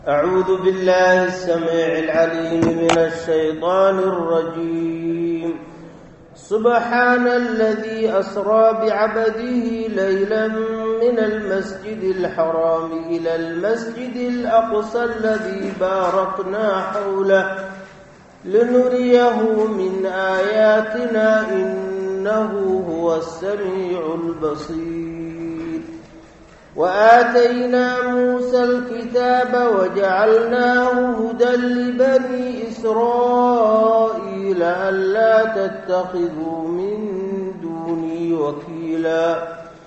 أعوذ بالله السميع العليم من الشيطان الرجيم. سبحان الذي أسرى بعبده ليلا من المسجد الحرام إلى المسجد الأقصى الذي باركنا حوله لنريه من آياتنا إنه هو السميع البصير. وآتينا موسى الكتاب وجعلناه هدى لبني إسرائيل ألا تتخذوا من دوني وكيلا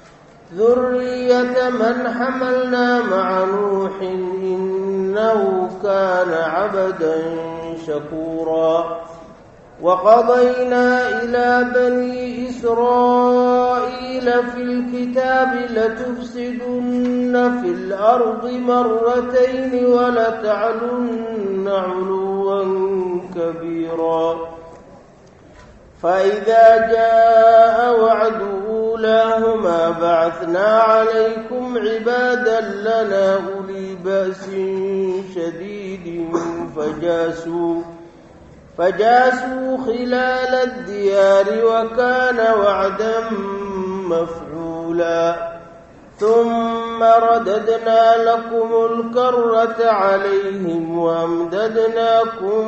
ذرية من حملنا مع نوح إنه كان عبدا شكورا. وقضينا إلى بني إسرائيل في الكتاب لتفسدن في الأرض مرتين ولتعلن علوا كبيرا. فإذا جاء وعد أولاهما بعثنا عليكم عبادا لنا أولي بأس شديد فجاسوا خلال الديار وكان وعدا مفعولا. ثم رددنا لكم الكرة عليهم وأمددناكم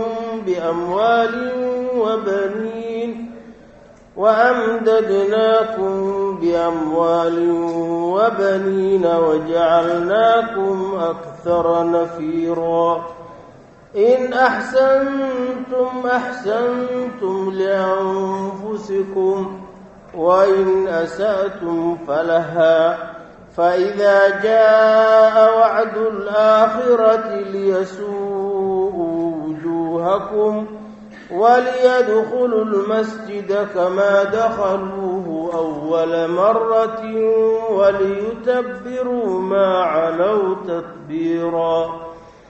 بأموال وبنين وجعلناكم أكثر نفيرا. إن أحسنتم أحسنتم لأنفسكم وإن أسأتم فلها. فإذا جاء وعد الآخرة ليسوءوا وجوهكم وليدخلوا المسجد كما دخلوه أول مرة وليتبروا ما علوا تتبيرا.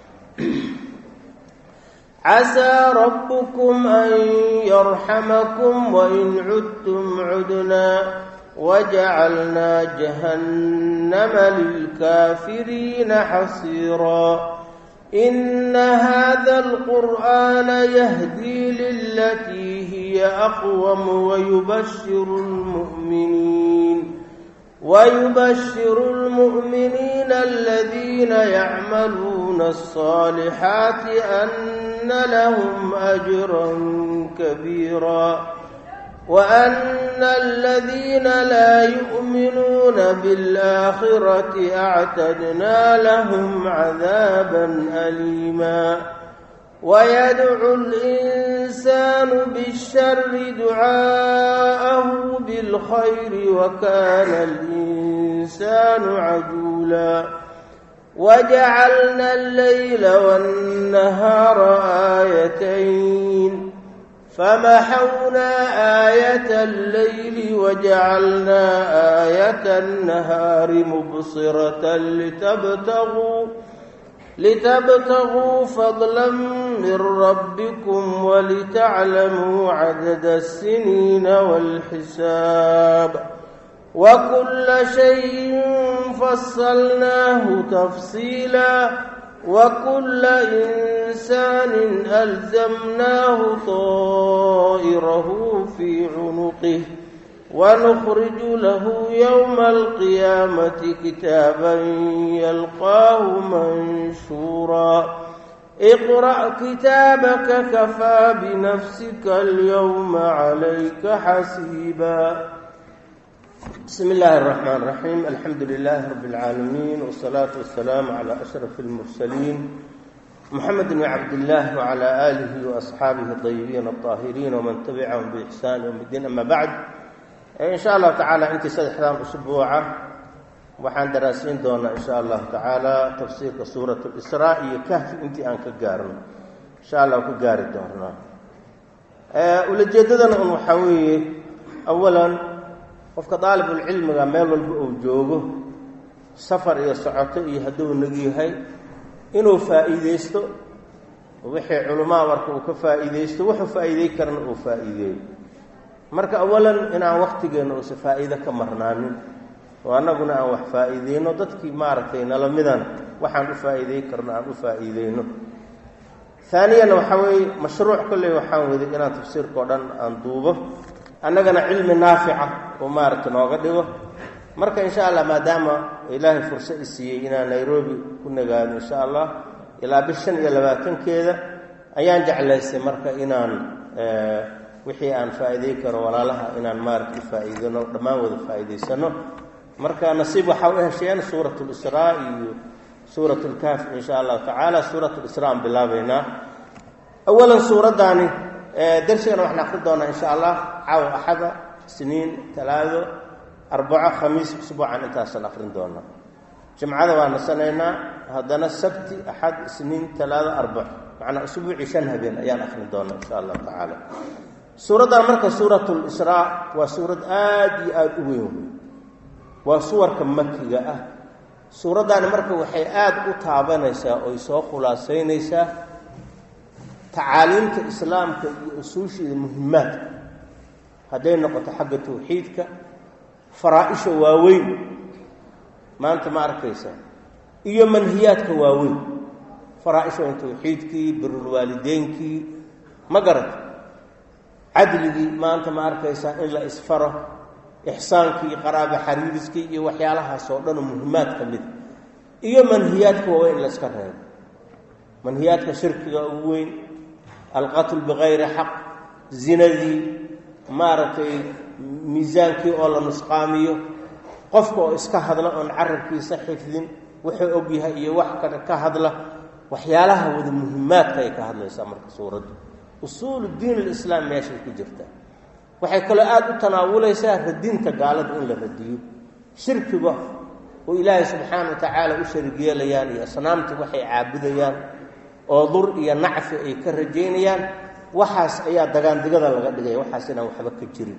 عسى ربكم أن يرحمكم وإن عدتم عدنا وجعلنا جهنم للكافرين حصيرا. إن هذا القرآن يهدي للتي هي أقوم ويبشر المؤمنين الذين يعملون الصالحات أن لهم أجرا كبيرا. وأن الذين لا يؤمنون بالآخرة أعتدنا لهم عذابا أليما. ويدعو الإنسان بالشر دعاءه بالخير وكان الإنسان عجولا. وجعلنا الليل والنهار آيتين فمحونا آية الليل وجعلنا آية النهار مبصرة لتبتغوا فضلا من ربكم ولتعلموا عدد السنين والحساب. وكل شيء فصلناه تفصيلا. وكل إنسان ألزمناه طائره في عنقه ونخرج له يوم القيامة كتابا يلقاه منشورا. اقرأ كتابك كفى بنفسك اليوم عليك حسيبا. بسم الله الرحمن الرحيم. الحمد لله رب العالمين والصلاة والسلام على أشرف المرسلين محمد بن عبد الله وعلى آله وأصحابه الطيبين الطاهرين ومن تبعهم بإحسان يوم الدين. أما بعد، إن شاء الله تعالى أنت سدحدان أسبوعة waxaan daraasiin doonaa insha Allah taala tafsiirka suuratul Israa iyo Kahf intii aan ka gaarno insha Allah ku gaari doonaa. Ujeedadana waxa weeye awalan qofka daalibul cilmiga meel walba uu joogo safar iyo socoto iyo haduu nagu yahay inuu faa'iideysto wixii culumada warka uu ka faa'iideysto wuxuu faa'iideey karna uu faa'iideeyo. Marka awalan inaan waqtigeena oo faa'iido ka marnaanin وأننا wax faa'iideeno dadkii maaragtay nala midana waxaan u faa'iiday karno aan u faa'iideyno. ثانيا وحوي مشروع كله وحاول إن تفسير قرآن أندوبه أننا علم نافعة ومارك نوغدوه مرك إن شاء الله ما دام إلهي فرصة السيئة نيروبي كنا قال إن شاء الله إلى بشن إلى باكن كذا أيان جعل مرك إنان وحي عن فائديك ولا لها إنان مارك فائدنا ما هو فائدة سنة مرك نصيب حوالها شيئا سورة الإسراء سورة الكهف إن شاء الله تعالى سورة الإسراء بالله بينا أولا سورة داني درسنا وإحنا نأخذنا إن شاء الله عاو أحد سنين 3 4 5 أسبوعا أنت سنأخذ دونا جمعة وانا سنينا هذانا السبت أحد سنين 3 4 معنا أسبوع عشانها بين أيام أخذ دونا إن شاء الله تعالى سورة داني سورة الإسراء وسورة آدي آدوين وسور كمكية suuraddaani marka waxay aad u taabanaysaa oo soo khulaasaynaysaa tacaaliimta islaamka iyo usuushiisa muhiimaadka hadday noqoto xagga tawxiidka faraa'isha waaweyn maanta ma arkaysa iyo manhiyaadka waaweyn faraa'isha tawxiidkii birrul waalideynkii ma garad cadligii maanta ma arkaysa in la isfaro إحسانك قرابة حريرسك وحيالها صورنا مهمات كمد إيو منهياتك وين لسكرها منهياتك شرك وين القتل بغير حق زندي مارتي ميزانك ولا نسقامي قفك اسكهدلا ان عربكي صحيح ذن وحي اوغيها iyo wax kale ka hadla waxyaalaha wada muhiimaadka ay ka hadlaysa marka suuradu usul diin islaam meesha ku jirta waxay kale aad u tanaawulaysaa radinta gaalada in la radiyo shirkiga oo ilaahay subhanahu wa ta'ala u sharigeeyaan iyo asnaamta waxay caabudayaan oo dur iyo nacfi ay ka rajeynayaan waxaas ayaa dagaandigada laga dhigay waxaas inaan waxba ka jirin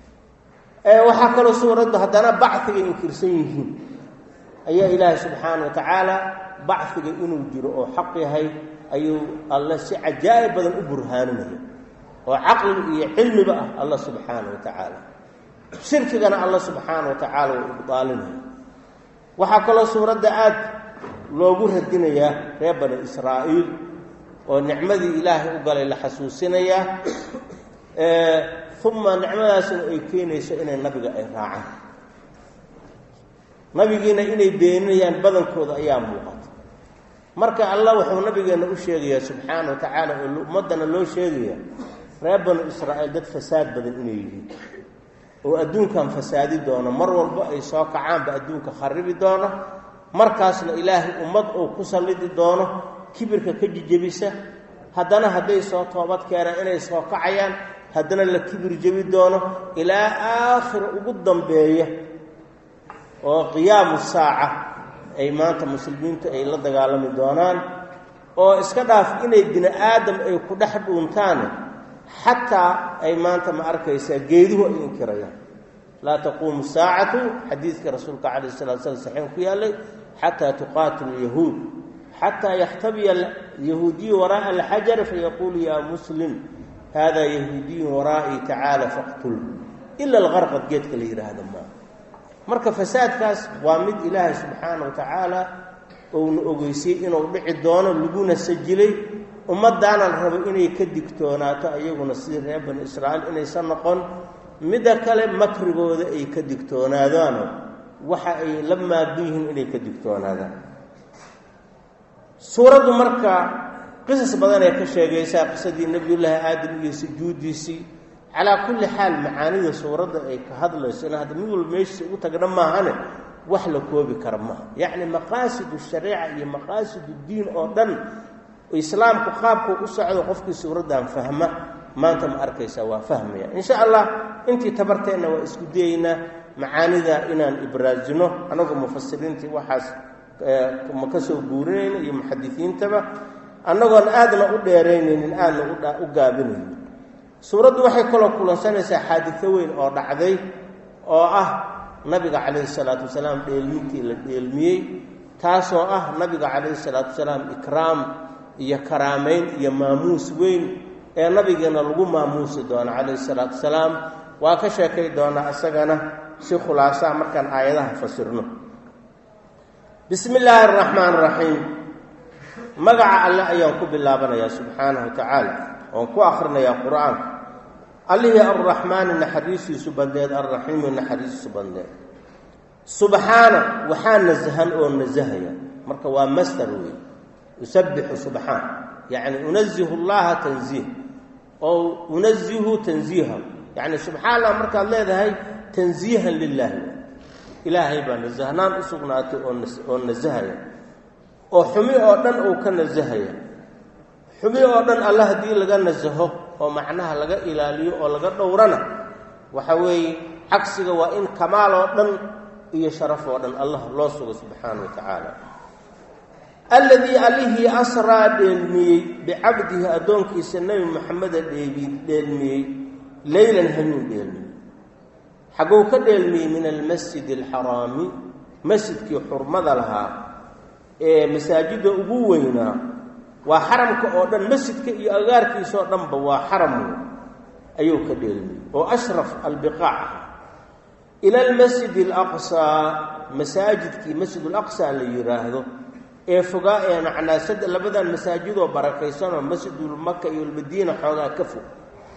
waxa kale suuradu hadana bacthiga inkirsan yihiin ayaa ilaahay subhanahu wa ta'ala bacthiga inuu jiro oo xaq yahay ayuu Allah si ajaa'ib badan u burhaaninayo وعقل علم بقى الله سبحانه وتعالى شرك كان الله سبحانه وتعالى وإبطالنا وحكى الله سورة دعات لوجه الدنيا يا بني إسرائيل ونعمة إلهي وقال إلى حسوسنا يا ثم نعمة سنؤكين يسئنا النبي إراعا نبي جينا إني بينيا بدل كود أيام وقت مركا الله وحو نبي جينا أشياء سبحانه وتعالى مدنا لو شيء reeban Israa'iil dad fasaad badan inay yihiin oo adduunkan fasaadi doona mar walba ay soo kacaan ba adduunka kharibi doona markaasna ilaahi ummad oo ku salidi doono kibirka ka jijibisa haddana haday soo toobad keenaan inay soo kacayaan haddana la kibir jabi doono ilaa aakhir ugu dambeeya oo qiyaamu saaca ay maanta muslimiintu ay la dagaalami doonaan oo iska dhaaf inay bini aadam ay ku dhex dhuuntaan حتى أي ما أنت ما أركيس جيده إنكريا لا تقوم الساعة حديث رسولك عليه الصلاة والسلام صحيح قيالي حتى تقاتل اليهود حتى يختبي اليهودي وراء الحجر فيقول يا مسلم هذا يهودي ورائي تعالى فاقتله إلا الغرقد جيتك لي هذا ما مركب فساد كاس وامد إله سبحانه وتعالى ونؤغيسي إنه بعد دونه اللقون السجلي ummadana la rabo inay ka digtoonaato ayaguna si reer bani Israa'iil inay sanqon mida kale makrigooda ay ka digtoonaadaan waxa ay lama diin inay ka digtoonaadaan suuradu marka qisas badan ay ka sheegaysaa qisadii nabiyullaahi aadam iyo sujuudiisi ala kulli xaal macaanida suurada ay ka hadlayso hada mid walba meesha u tagna maahane wax la koobi karo ma yaani maqaasidu shariica iyo maqaasidu diin oo dhan إسلام كقابك وسعد وقفك سورة فهمة ما أنت ما أركيسها وفهمها إن شاء الله أنت تبرتنا وإسكدينا معاني ذا إنان إبرازنا أنا مفسرين تي وحاس مكسو بورين يمحدثين تبع أنا قال آدم أديرين إن آن أقابلين سورة وحي كل سنة حادثوين أو دعذي أو نبي عليه الصلاة والسلام ilmi taasoo nabi عليه الصلاة والسلام إكرام iyo karaameyn iyo maamuus weyn ee nabigeena lagu maamuusi doono عليه الصلاة والسلام waa ka sheekay doona asagana si khulaasa markaan aayadaha fasirno bismi illaahi araxmaan araxiim magaca alle ayaan ku bilaabanayaa subxaanahu watacaala oon ku akhrinayaa qur-aanka allihii arraxmaani naxariistiisu badneed arraxiimi naxariistiisu badneed subxaana waxaa nasahan oo nasahaya marka waa masdar wey yusabbixu subxaan yacni unazihu llaha tanziih oo unazihu tanziihan yacni subxaan allah markaad leedahay tanziihan lilaahi ilaahay baa nasahnaan u sugnaatay oo nasahaya oo xumi oo dhan uu ka nasahaya xumi oo dhan alla haddii laga nasaho oo macnaha laga ilaaliyo oo laga dhowrana waxa weeye cagsiga waa in kamaal oo dhan iyo sharaf oo dhan allah loo sugo subxaana wa tacaala alladii allihii asraa dheelmiyey bicabdihi addoonkiisa nebi maxameda dheelmiyey leylan hanuun dheelmiyey xagguu ka dheelmiyey min almasjid alxaraami masjidkii xurmada lahaa ee masaajidda ugu weynaa waa xaramka oo dhan masjidka iyo agaarkiisa oo dhanba waa xaram ayuu ka dheelmiyey oo ashraf albiqaac ah ila almasjid alaqsaa masaajidkii masjid alaqsaa la yidhaahdo ee fogaa ee nacnaasada labadan masaajidoo barakaysanoo masjidulmaka iyo almadiina xoogaa ka fog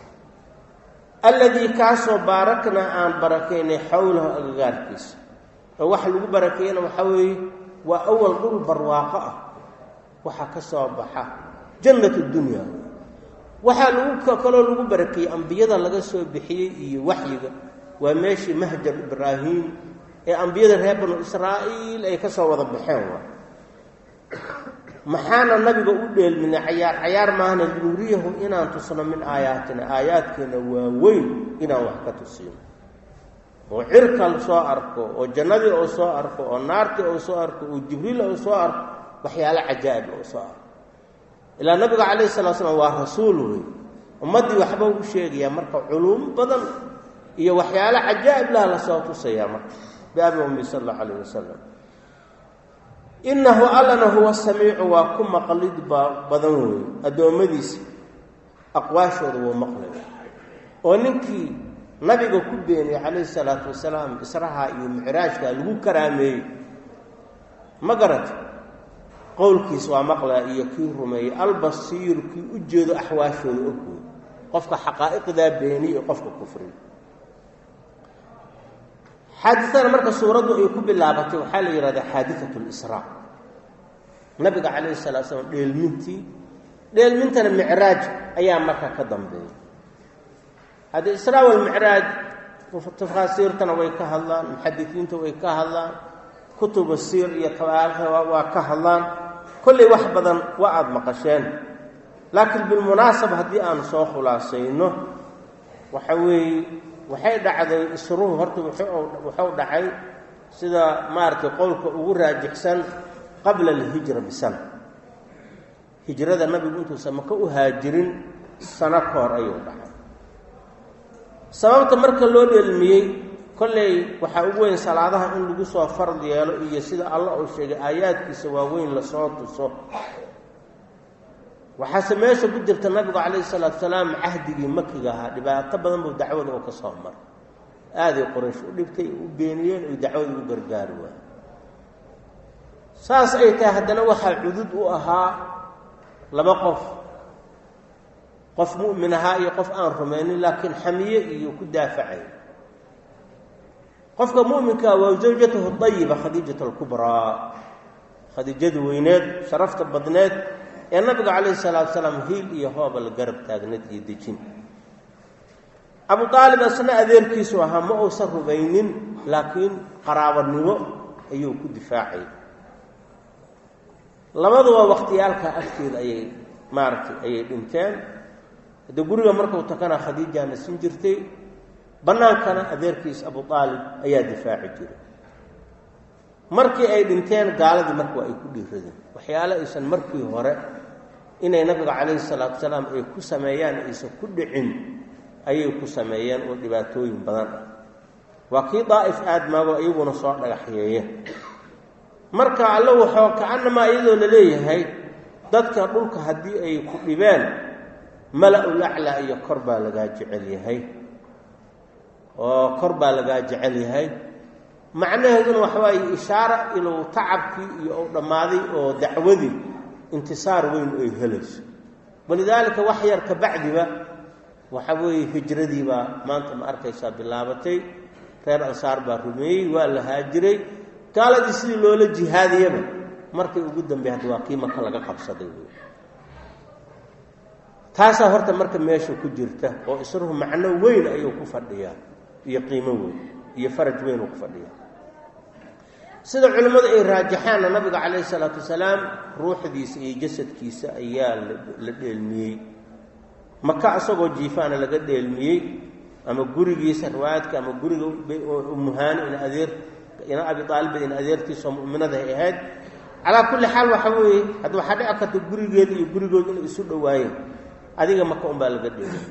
alladii kaasoo baaraknaa aan barakaynay xowlahu agagaarkiisa oo waxa lagu barakeeyana waxaa weeye waa awal dhul barwaaqo ah waxaa ka soo baxa jannat dunya waxaa kaloo lagu barakeeyey ambiyada laga soo bixiyey iyo waxyiga waa meeshii mahjar ibraahim ee ambiyada reer banu israa'iil ay ka soo wada baxeen waa maxaana nabiga u dheelminay cayaar maahna linuriyahu inaan tusno min aayaatina aayaadkeena waa weyn inaan wax ka tusino oo cirkal soo arko oo jannadii oo soo arko oo naartii oo soo arko oo jibriil oo soo arko waxyaalo cajaa'ib oo soo arko ilaa nabiga calayhi salatu wasalaam waa rasuul wey ummaddii waxba u sheegayaa marka culuum badan iyo waxyaalo cajaa'ib laha la soo tusayaa marka biabi ummi sala allahu calayh wasalam innahu allana huwa samiicu waa ku maqlid badan wey addoommadiisa aqwaashooda wuu maqlaya oo ninkii nabiga ku beeniyey calayhi salaatu wasalaam israha iyo micraajka lagu karaameeyey ma garata qowlkiis waa maqlaa iyo kii rumeeyey albasiiru kii u jeedo axwaashooda ogooda qofka xaqaa'iqdaa beeniy iyo qofka kufriya xaadisana marka suuraddu ay ku bilaabatay waxaa la yidhahdaa xaadisatu lisraa nabiga calayhi salatu slam dheelmintana micraaj ayaa marka ka dambeeya haddii israa walmicraaj tafaasiirtana way ka hadlaan muxadisiinta way ka hadlaan kutuba siir iyo tabaarikha waa ka hadlaan kolley wax badan waa aada maqasheen laakiin bilmunaasaba haddii aan soo khulaasayno waxa weeye waxay dhacday isruhu horta wuxuu dhacay sida maaragtay qowlka ugu raajixsan qabla alhijra bisana hijrada nabigu intuusan maka u haajirin sano ka hor ayuu dhacay sababta marka loo dheelmiyey kolley waxaa ugu weyn salaadaha in lagu soo fard yeelo iyo sida allah uu sheegay aayaadkiisa waaweyn lasoo tuso waxaase meesha ku jirta nabigu calayhi salaatu wasalaam cahdigii makiga ahaa dhibaato badan buu dacwada oo ka soo maray aaday qoraysh u dhibtay u beeniyeen oy dacwada u gargaari waayey saas ay tahay haddana waxaa cudud u ahaa laba qof mu'min ahaa iyo qof aan rumaynin laakiin xamiye iyo ku daafacay qofka mu'minkaa waa zawjatahu dayiba khadiijatu alkubraa khadiijada weyneed sharafta badneed ee nabiga calayhi salaatu wasalaam hiil iyo hooba la garab taagneed iyo dejin abu aalib asna adeerkiisu ahaa ma uusan rumaynin laakiin qaraabanimo ayuu ku difaacay labaduba wakhtiyaalka agteeda ayay ayay dhinteen hadda guriga markuu takana khadiijaana sin jirtay bannaankana adeerkiis abu aalib ayaa difaaci jiray markii ay dhinteen gaaladii marka waa ay ku dhiiradeen waxyaale aysan markii hore inay nabiga calayhi salaatu wasalaam ay ku sameeyaan aysan ku dhicin ayay ku sameeyeen oo dhibaatooyin badan ah waa kii daa'if aadmaago iyaguna soo dhagaxyeeye marka alla wuxuu kaanamaa iyadoo la leeyahay dadka dhulka haddii ay ku dhibeen mala-ul aclaa iyo kor baa lagaa jecel yahay oo kor baa lagaa jecel yahay macnaheeduna waxa waaye ishaara inuu tacabkii iyo uu dhammaaday oo dacwadii intisaar weyn ay helayso walidaalika wax yar ka bacdiba waxa weeye hijradii baa maanta ma arkaysaa bilaabatay reer ansaar baa rumeeyey waa la haajiray gaaladii sidii loola jihaadiyaba markay ugu dambeey hadda waa qiimo ka laga qabsaday taasaa horta marka meesha ku jirta oo isruhu macno weyn ayuu ku fadhiyaa iyo qiimo weyn iyo faraj weyn uu ku fadhiyaa sida culimmadu ay raajaxaana nabiga calayhi salaatu wasalaam ruuxdiisa iyo jasadkiisa ayaa la dheelmiyey maka asagoo jiifaana laga dheelmiyey ama gurigiisa riwaayadka ama guriga umuhaani ina abi aalib in adeertiisoo mu'minada ay ahayd calaa kulli xaal waxa weeye hadda waxaa dhici karta gurigeeda iyo gurigooda inay isu dhowaayeen adiga maka unbaa laga dheelmiyey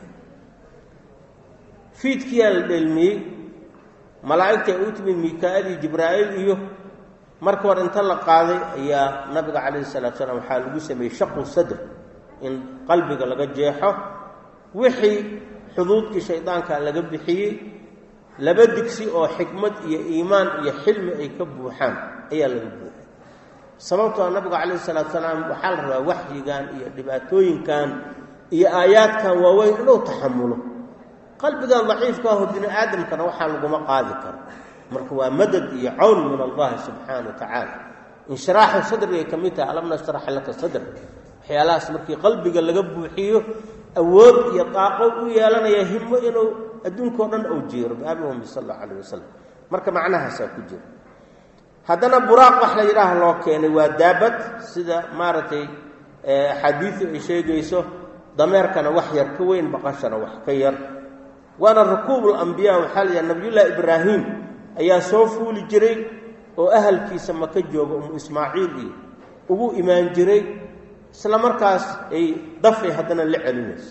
fiidkiyaa la dheelmiyey malaa'igta ay u timid mikaa'il iyo jibraa'iil iyo marka hore inta la qaaday ayaa nabiga calayhi salaatu salaam waxaa lagu sameeyey shaqu sadr in qalbiga laga jeexo wixii xuduudkii shaydaanka laga bixiyey laba digsi oo xikmad iyo iimaan iyo xilmi ay ka buuxaan ayaa laga buuxay sababtoo nabiga calayhi salaatu salaam waxaa la rabaa waxyigan iyo dhibaatooyinkan iyo aayaadkan waaweyn inuu taxamulo qalbigan daciifka ah bini aadamkana waxaa laguma qaadi karo marka waa madad iyo cawn min allahi subxaana wa tacaala inshiraaxu sadrigay ka mid tahay alam nashrax laka sadr waxyaalahaas markii qalbiga laga buuxiyo awood iyo daaqo u yeelanaya himo inuu adduunkao dhan uu jiiro biabi ummi sal allahu calayh wasalam marka macnahaasaa ku jira haddana buraaq wax la yidhaaha loo keenay waa daabad sida maaragtay xadiidu ay sheegayso dameerkana wax yar ka weyn baqashana wax ka yar waana rukuubulambiyaa waxaa la yidhaha nabiyullaahi ibraahim ayaa soo fuuli jiray oo ahalkiisa maka jooga umu ismaaciil iyo ugu imaan jiray isla markaas ay dafay haddana la celinayso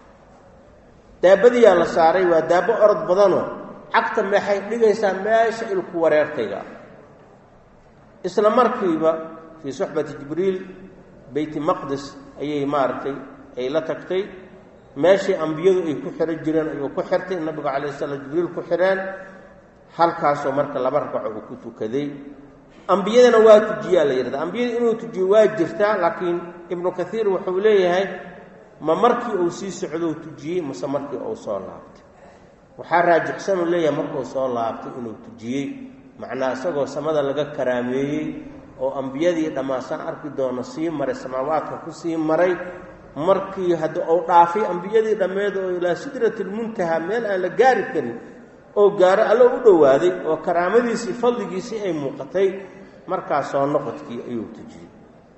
daabadiyaa la saaray waa daabo orod badanoo cagta maxay dhigaysaa meesha ilku wareertayga isla markiiba fii suxbati jibriil beyti maqdis ayay maaragtay ay la tagtay meeshii ambiyadu ay ku xiran jireen ayuu ku xirtay nabiga calayh salaam jibriil ku xireen halkaasoo marka laba rakaco uu ku tukaday ambiyadana waa tujiyaa la yidhahda ambiyada inuu tujiyo waa jirtaa laakiin ibnu kathiir wuxuu leeyahay ma markii uu sii socdou tujiyey mase markii uu soo laabtay waxaa raajixsan uu leeyahay markuu soo laabtay inuu tujiyey macnaa isagoo samada laga karaameeyey oo ambiyadii dhammaasaan arki doono sii maray samaawaadka ku sii maray markii hadda uu dhaafay ambiyadii dhammeed oo ilaa sidratilmuntaha meel aan la gaari karin oo gaaro allo u dhowaaday oo karaamadiisii fadligiisii ay muuqatay markaas soo noqodkii ayuu tujiyey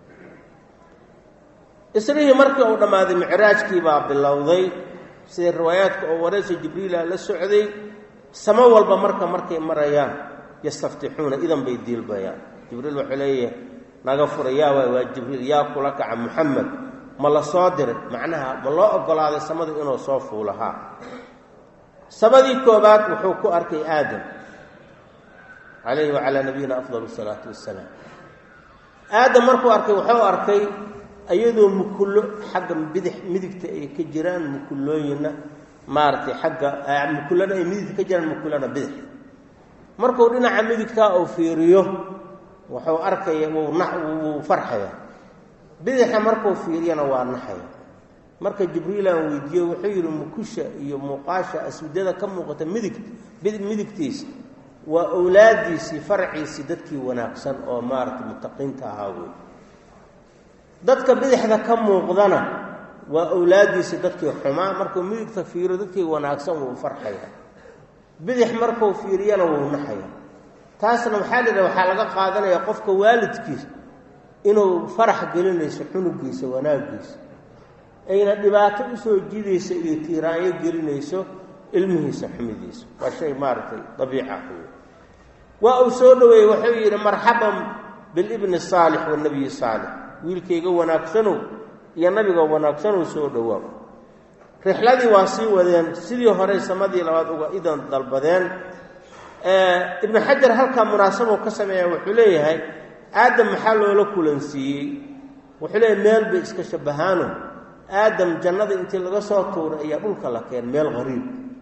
isrihii markii uu dhammaaday micraajkii baa bilowday sida riwaayaadka oo waraysa jibriila la socday samo walba markay marayaan yastaftixuuna idan bay diilbayaan jibriil wuxuu leeyahay naga fura yaa waay waa jibriil yaa kula kaca muxamed ma la soo diray macnaha ma loo oggolaaday samada inuu soo fuulahaa sabadii koobaad wuxuu ku arkay aadam calayhi wacalaa nabiyina afdal salaatu wassalaam aadam markuu arkay wuxuu arkay iyadoo mukullo xagga midigta ay ka jiraan mukullooyinna maaragtay xagga mukullana ay midigta ka jiraan mukullana bidix markuu dhinaca midigtaa uu fiiriyo wuxuu arkaya wuu farxaya bidixa markuu fiiriyana waa naxaya marka jibriilaan weydiiye wuxuu yidhi mukusha iyo muuqaasha aswidada ka muuqata midigtiisa waa awlaadiisii farciisii dadkii wanaagsan oo maaragtay muttaqiinta ahaa wey dadka bidixda ka muuqdana waa awlaadiisii dadkii xumaa markuu midigta fiiriyo dadkii wanaagsan wuu farxaya bidix markuu fiiriyana wuu naxaya taasna waxaa la yidhaha waxaa laga qaadanayaa qofka waalidkiisa inuu farax gelinayso xunugiisa wanaaggiisa ayna dhibaato usoo jidaysa iyo tiiraanyo gelinayso ilmihiisa xumidiisa waa shay maaragtay dabiica wey waa uu soo dhoweeyey wuxuu yidhi marxaban bilibni saalix wanabiyi saalix wiilkayga wanaagsanow iyo nabiga wanaagsanow soo dhowaa rixladii waa sii wadeen sidii horey samadii labaad uga idan dalbadeen ibnu xajar halkaa munaasabou ka sameeya wuxuu leeyahay aadam maxaa loola kulansiiyey wuxuu leeyahay meel bay iska shabahaano aadam jannada intii laga soo tuuray ayaa dhulka la keen meel qariib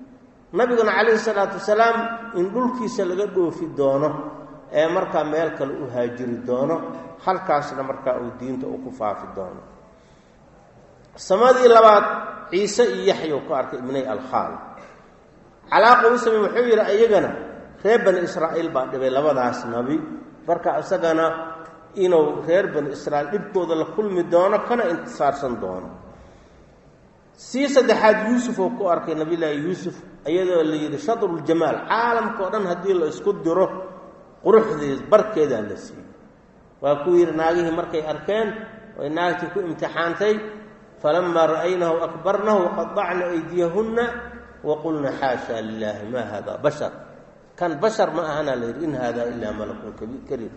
nabiguna calayhi salaatu wasalaam in dhulkiisa laga dhoofi doono ee markaa meel kale u haajiri doono halkaasna markaa uu diinta uu ku faafi doono samadii labaad ciise iyo yaxya uu ku arkay ibnay alkhaal calaaqa u samey wuxuu yidhi iyagana reer bani israa'iil baa dhibay labadaas nabi marka isagana inuu reer bani israa'iil dhibkooda la kulmi doono kana intisaarsan doono sii saddexaad yuusuf oo ku arkay nabiyullaahi yuusuf iyadoo la yidhi shadruljamaal caalamka oo dhan haddii la isku diro quruxdiis barkeedaa la siiyey waa ku yidhi naagihii markay arkeen oy naagtii ku imtixaantay falamaa ra'aynahu akbarnahu waqadacna aydiyahunna waqulna xaashaa lilaahi maa haadaa bashar kan bashar ma ahana la yidhi in haadaa ilaa malakun kariim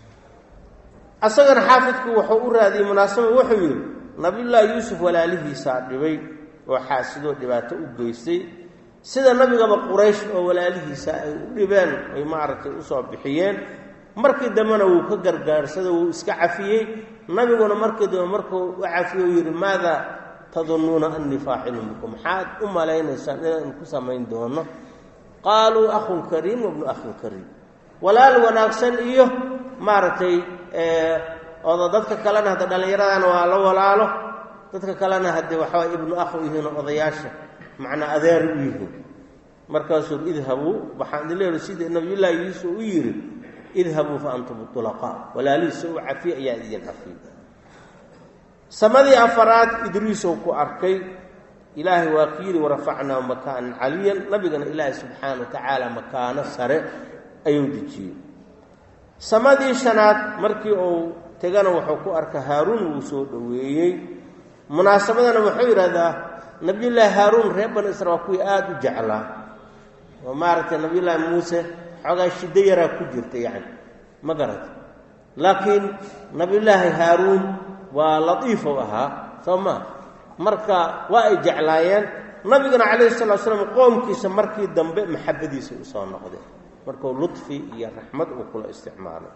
asagana xaafidku wuxuu u raadiyey munaasaba wuxuu yidhi nabiyullaahi yuusuf walaalihiisaa dhibay oo xaasidoo dhibaato u geystay sida nabigaba quraysh oo walaalihiisa ay u dhibeen ay maaragtay usoo bixiyeen markii dambena wuu ka gargaarsada wuu iska cafiyey nabiguna markii dambe markuu u cafiye u yidhi maadaa tadunnuuna annii faacilun bikum maxaad u malaynaysaan inaan ku samayn doono qaaluu akhun kariim wabnu akhin kariim walaal wanaagsan iyo maaragtay oda dadka kalena hadda dhallinyaradana waa la walaalo dadka kalena haddee waxawaay ibnu akh u yihiin oo odayaasha macnaa adeer u yihiin markaasuu idhabuu waxaan idin leehi sida nabiyullaahi yuusuf u yidhi idhabuu fa antum tulaqaa walaalihiisa u cafiye ayaa idin cafiyey samadii afaraad idriisow ku arkay ilaahay waa ku yidhi warafacnaa makaanan caliyan nabigana ilaahay subxaana wa tacaala makaano sare ayuu dejiyey samadii shanaad markii uu tegana wuxuu ku arka haaruun wuu soo dhoweeyey munaasabadana wuxuu yidhahdaa nabiyullaahi haaruun reer bani israa waa kuwii aada u jeclaa oo maaragtay nabiyullaahi muuse xoogaa shiddo yaraa ku jirta yacni ma garata laakiin nabiyullaahi haaruun waa latiifow ahaa soo maa marka waa ay jeclaayeen nabigana calayhi salatu slam qoomkiisa markii dambe maxabadiisa u soo noqday markuu ludfi iyo raxmad uu kula isticmaalay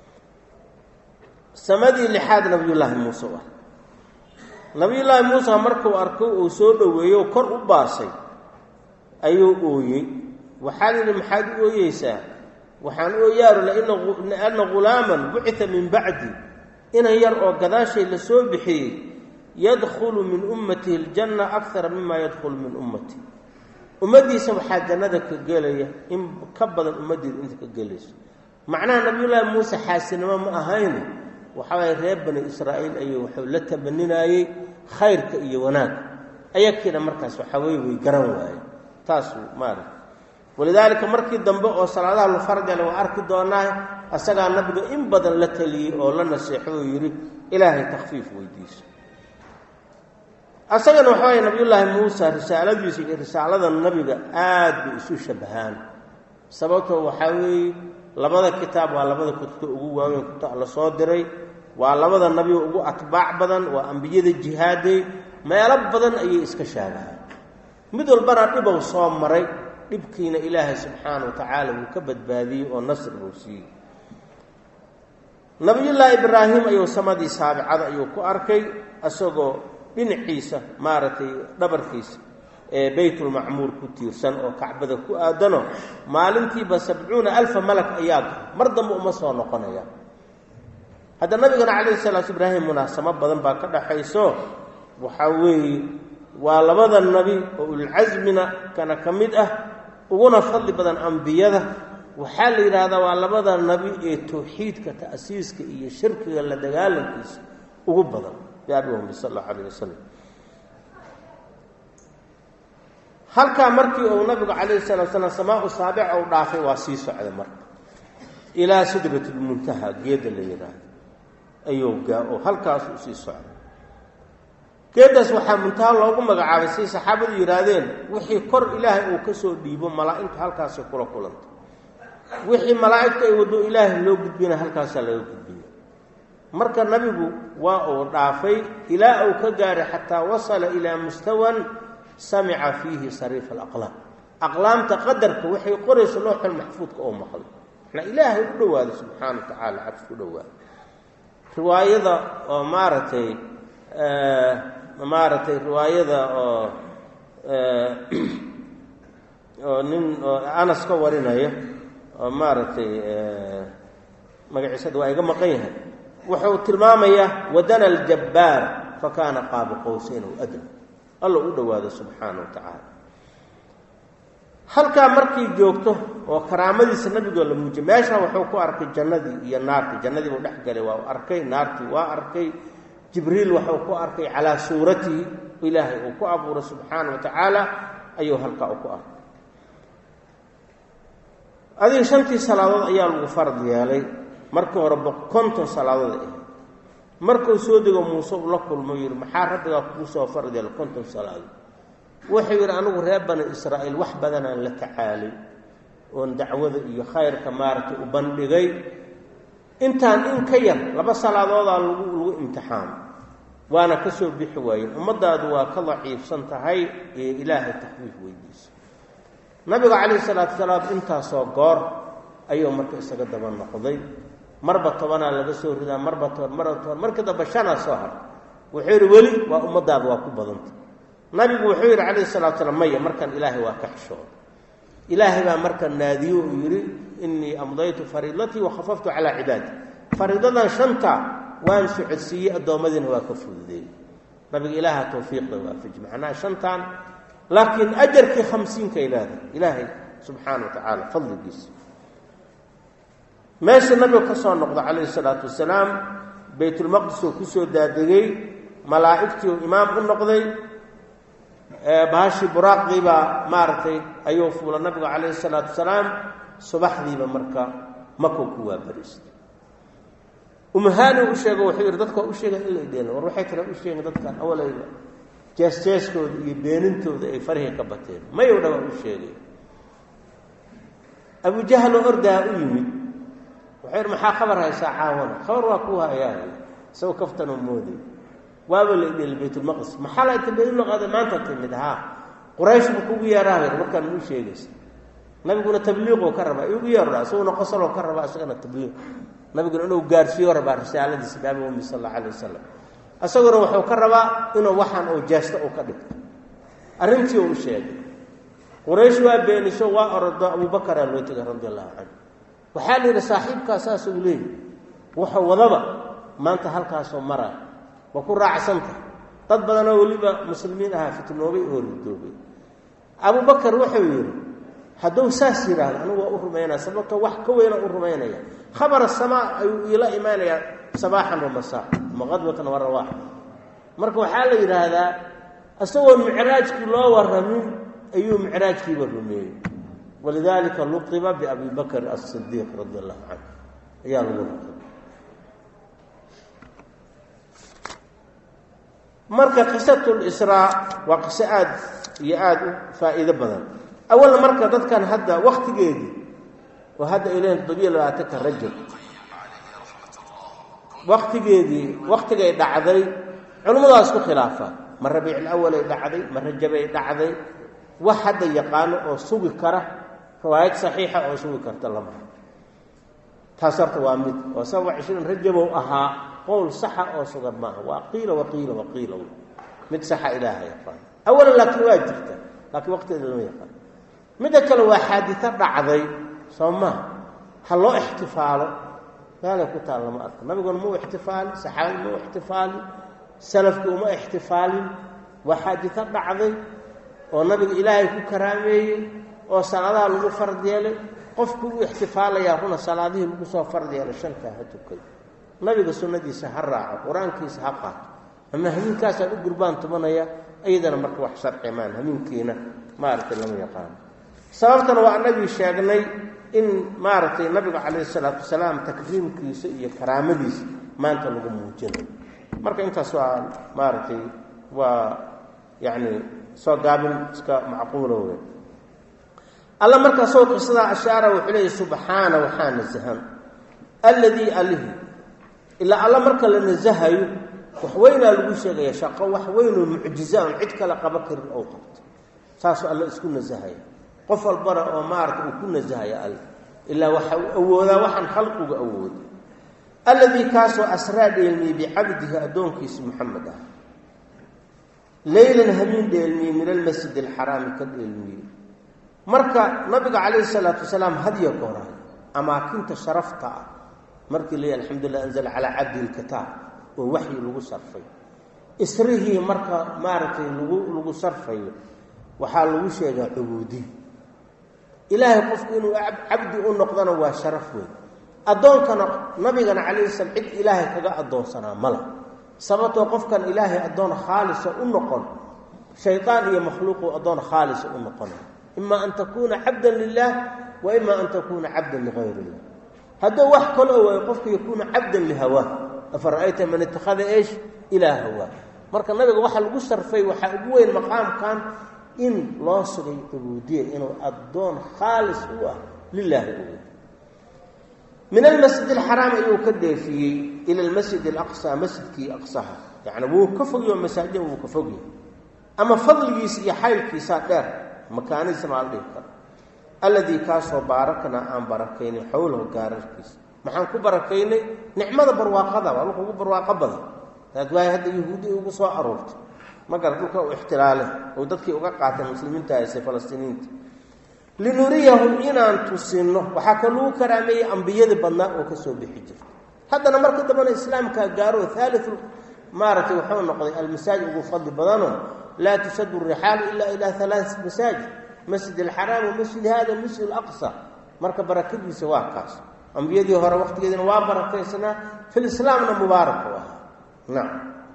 samadii lixaad nabiyullaahi muuse u ah nabiyullaahi muuse markuu arkay uu soo dhoweeyo o kor u baasay ayuu ooyey waxaa la yidhi maxaad u ooyeysaa waxaan ooyaaru lianna ghulaaman bucita min bacdi inan yar oo gadaashay la soo bixiyey yadkhulu min ummatihi aljanna akara mima yadkhulu min ummatii ummaddiisa waxaa jannada ka gelaya in ka badan ummaddeeda inta ka gelayso macnaha nabiyullaahi muuse xaasinimo ma ahayne waxa waye reer bani israa'iil ayuu wuxuu la tabaninaayey khayrka iyo wanaagga ayakiina markaas waxaa weye way garan waaye taasuu maaragta walidaalika markii dambe oo salaadaha lu fargale waa arki doonaa asagaa nabiga in badan la taliyey oo la naseexo oo yidhi ilaahay takfiif weydiiso asagana waxa waye nabiyullaahi muusa risaaladiisa iyo risaalada nabiga aad bay isu shabahaan sababtoo waxaa weeye labada kitaab waa labada kutubta ugu waaweyn kutub la soo diray waa labada nabiga ugu atbaac badan waa ambiyada jihaaday meelo badan ayay iska shaabahaan mid walbana dhibow soo maray dhibkiina ilaahay subxaana wa tacaala wuu ka badbaadiyey oo nasr buu siiyey nabiyullaahi ibraahim ayuu samadii saabicada ayuu ku arkay isagoo dhinaciisa maaragtay dhabarkiisa ee baytulmacmuur ku tiirsan oo kacbada ku aadano maalintiiba 70,000 malak ayaa mar dambe uma soo noqonaya hadda nabigana calayhi salaatu ibraahim munaasamo badan baa ka dhaxayso waxaa weeye waa labada nabi oo ulcasmina kana ka mid ah uguna fadli badan ambiyada waxaa la yidhaahdaa waa labada nabi ee tawxiidka ta'siiska iyo shirkiga la dagaalankiisa ugu badan biabihum sal allahu calayh wasalam halkaa markii uu nabigu calayhi salatu wasalaam samaa-u saabica uu dhaafay waa sii socday marka ilaa sidratulmuntaha geedda la yidhaahdo ayuu oo halkaas u sii socday geeddaas waxaa muntaha loogu magacaabay siay saxaabadu yidhaahdeen wixii kor ilaahay uu ka soo dhiibo malaa'igtu halkaasay kula kulantay wixii malaa'igta ay waddo ilaahay loo gudbina halkaasaa laga gudbiya marka nabigu waa uu dhaafay ilaa uu ka gaaray xataa wasala ilaa mustawan samica fiihi sariif alaqlaam aqlaamta qadarka waxay qorayso looxul maxfuudka oo maqlay maxnaa ilaahay u dhowaaday subxaana wa tacaala cabsi u dhowaaday riwaayada oo maaragtay riwaayada oo nin Anas ka warinaya oo maartay magaciisadu waa iga maqan yahay wuxuu tilmaamayaa wadana al-jabbar fa kana qaaba qawsayn aw adna Allah u dhawaado subhanahu wa ta'ala halka markii joogto oo karaamadiisa nabiga la muujiyay meesha wuxuu ku arkay jannadii iyo naartii jannadii uu dhex galay waa arkay naartii waa arkay jibriil wuxuu ku arkay ala suurati ilaahi uu ku abuuray subhanahu wa ta'ala ayuu halka ku arkay adii shantii salaadood ayaa lagu fard yeelay markii hore 50 salaadood ah markuu soo digo Muuse la kulmo yiri maxaa rabbiga ku soo fard yeelay 50 salaadood wuxuu yiri anigu reer bani Israa'iil wax badan aan la tacaali oo dacwada iyo khayrka maartay u bandhigay intaan in ka yar laba salaadood lagu imtixaan waana ka soo bixi waayeen ummadaadu waa ka daciifsan tahay ee ilaahay taxwiif weydiiso nabiga kaleey salaatu salaam inta soo goor ayuu marka isaga daba noqday marba tobana laga soo ridaa marba marka daba shana soo har wuxuu yiri wali waa ummadaadu waa ku badanta nabigu wuxuu yiri kaleey salaatu salaam maya markan ilaahay waa ka xishooday ilaahay baa markan naadiyo yiri inni amdaytu fariidati wa khafaftu ala ibadi fariidadan shanta waan sucudsiye adoomadina waa ka fududeey nabiga ilaaha tawfiiqda waa fijmaana shantan laakiin ajarki 50 ka ilaahay subhanahu wa ta'ala fadligiis meesha nabiga ka soo noqdo kaleey salaatu wasalaam baytul maqdis oo ku soo daadagay malaa'iktii oo imaam u noqday baashi buraaqdiba maartay ayuu fuula nabiga kaleey salaatu wasalaam subaxdiiba marka mako ku waabariistay umahani u sheego wuxuu yiri dadka u sheegay in la ideen war waxay tira u sheegay dadkan awalayba jees-jeeskooda iyo beenintooda ay farihi ka bateen mayow dhawa u sheegay Abu Jahl ordaa u yimid wuxuu maxaa khabar haysaa caawana khabar waa ku hayaa soo kaftano moodi waaba la idin baytul maqdis maxaa la inta qaaday maanta timid ha quraysh ku yeerahay markaan u sheegay nabiguna tabliiqo ka raba igu yeeraa soo noqosalo ka raba asagana tabliiq nabiguna inuu gaarsiyo raba risaaladiisa nabiga sallallahu alayhi wasallam asaguna wuxuu ka rabaa inuu waxaan oo jeesta oo ka dhigto arintii uu sheegay quraysh waa beeniso waa ordo Abu Bakar loo tagay radiyallahu anhu waxa leeyahay saaxiibkaas uu leeyahay waxa wadaba maanta halkaas oo mara wa ku raacsanta dad badan oo waliba muslimiin ah fitnoobay oo ridoobay Abu Bakar wuxuu yiri hadduu saas yiraahdo anigu waa u rumeynaa sababtoo wax ka weyn u rumeynaya khabar as-samaa ayuu ila iimaanaya sabahan wa masaa maqadwatan wa rawah marka waxa la yiraahdaa asagoo mi'raajkii loo waramin ayuu mi'raajkii rumeeyay walidaalika luqiba bi Abi Bakr as-Siddiq radiyallahu anhu ayaa lagu marka qisatul Israa wa qisaad iyo aad faa'iido badan أولا مركز ضد كان هذا وقت جدي وهذا إلين طبيعي لا تكرجل وقت جدي وقت جاي دعذي علم الله اسمه خلافة من ربيع الأول دعذي من رجب دعذي واحد يقال أو سوق كره رواية صحيحة أو سوق كرت الله تصرت وامد وسوى 20 رجب وأها قول صح أو سوق ما وقيل وقيل وقيل متسح إلهي يقال أولا لا تواجهت لكن وقت لم يقال ماذا كانوا حادثة بعضي صمّا هل احتفال لا لا كنت على ما أذكر ما بيقول مو احتفال سحال مو احتفال سلف مو احتفال وحادثة بعضي والنبي إلهي كرامي وصلاة لو فرد دياله قفكوا احتفال يا هنا صلاة دي لو فرد دياله شنكه هتوكل النبي السنة دي سحرة قرآن كيس حقا أما همين كاس القربان تبنيا أيضا مركب شرع إيمان همين كينا ما أعرف لم يقام sababtana waa nabi sheegnay in maartay nabiga kaleey salaatu salaam takriimkiisa iyo karaamadiisa maanta lagu muujinayo marka intaas waa maartay waa yaani soo gaabin iska macquulo weey alla marka soo qisada ashaara wuxuu leeyahay subhana wa hana zahan alladhi alihi illa alla marka la nazahayo wax weyn lagu sheegay shaqo wax weyn oo mucjizaan cid kala qaba karin oo qabto saas alla isku nazahayo qof walbara oo maarka uu ku nazahayo alla illa waxa awooda waxan khalqiga awood alladhi kaaso asraadilmi bi abdihi adoonkiisa muhammad ah laylan hamin deelmi min al-masjid al-haram kadilmi marka nabiga calayhi salaatu wasalaam hadiyo goora amaakinta sharafta markii la alxamdulillah anzala ala abdi alkitab oo wahyi lagu sarfay isrihi marka maartay lagu sarfay waxa lagu sheegaa ubuudi ilaahay qofku inuu abdi u noqdana waa sharaf weyn adoonkana nabigana calayhi salaam cid ilaahay kaga adoonsana mala sababtoo qofkan ilaahay adoon khaalis u noqon shaytaan iyo makhluuq adoon khaalis u noqon imma an takuna abdan lillah wa imma an takuna abdan li ghayri allah hada wax kale oo qofku yakuna abdan li hawa afara'ayta man ittakhadha ايش ilaha hawa marka nabiga waxa lagu sarfay waxa ugu weyn maqaamkan in loo sugay ubuudiyya inuu adoon khaalis u ah lillahi من المسجد الحرام أيوه كدفي إلى المسجد الأقصى مسجد أقصاها يعني هو كفوق يوم مساجد هو كفوق أما فضل يحيل في ساكر مكان اسمه عليه الذي كاسو باركنا عن بركين حوله كاركيس محن كبركين نعمة برواقضة والله هو برواقضة هذا هذا يهودي وقصوا عروت ما قالوا احتلاله ودتك وقعت المسلمين تايس فلسطينيين لنريهم إن تصينه وحكلوا كرامي أنبياء بدنا وكسو بحجر هذا نمر كتب الإسلام كجارو ثالث مارة وحول نقضي المساجد وفضل بدنهم لا تسد الرحال إلا إلى 3 مساجد مسجد الحرام ومسجد هذا المسجد الأقصى مركب بركب سواء كاس أنبياء دي هرا وقت جدنا وبركة سنة في الإسلام مبارك نعم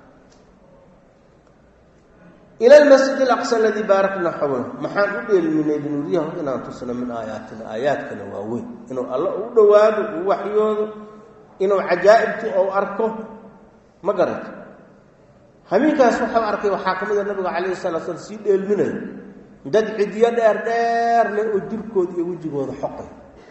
إلى المسجد الأقصى الذي باركنا حوله محان أبيل من لنريهم إن أنتصنا من آياتنا آيات كنواوين إنه الله ودواد ووحيوه إنه عجائبته أو أركه ما قرأت همين كاسوحة وأركه وحاكم إذا النبي عليه الصلاة والسلام سيد المنه داد عديا دار لأجركو دي وجهه هذا حقه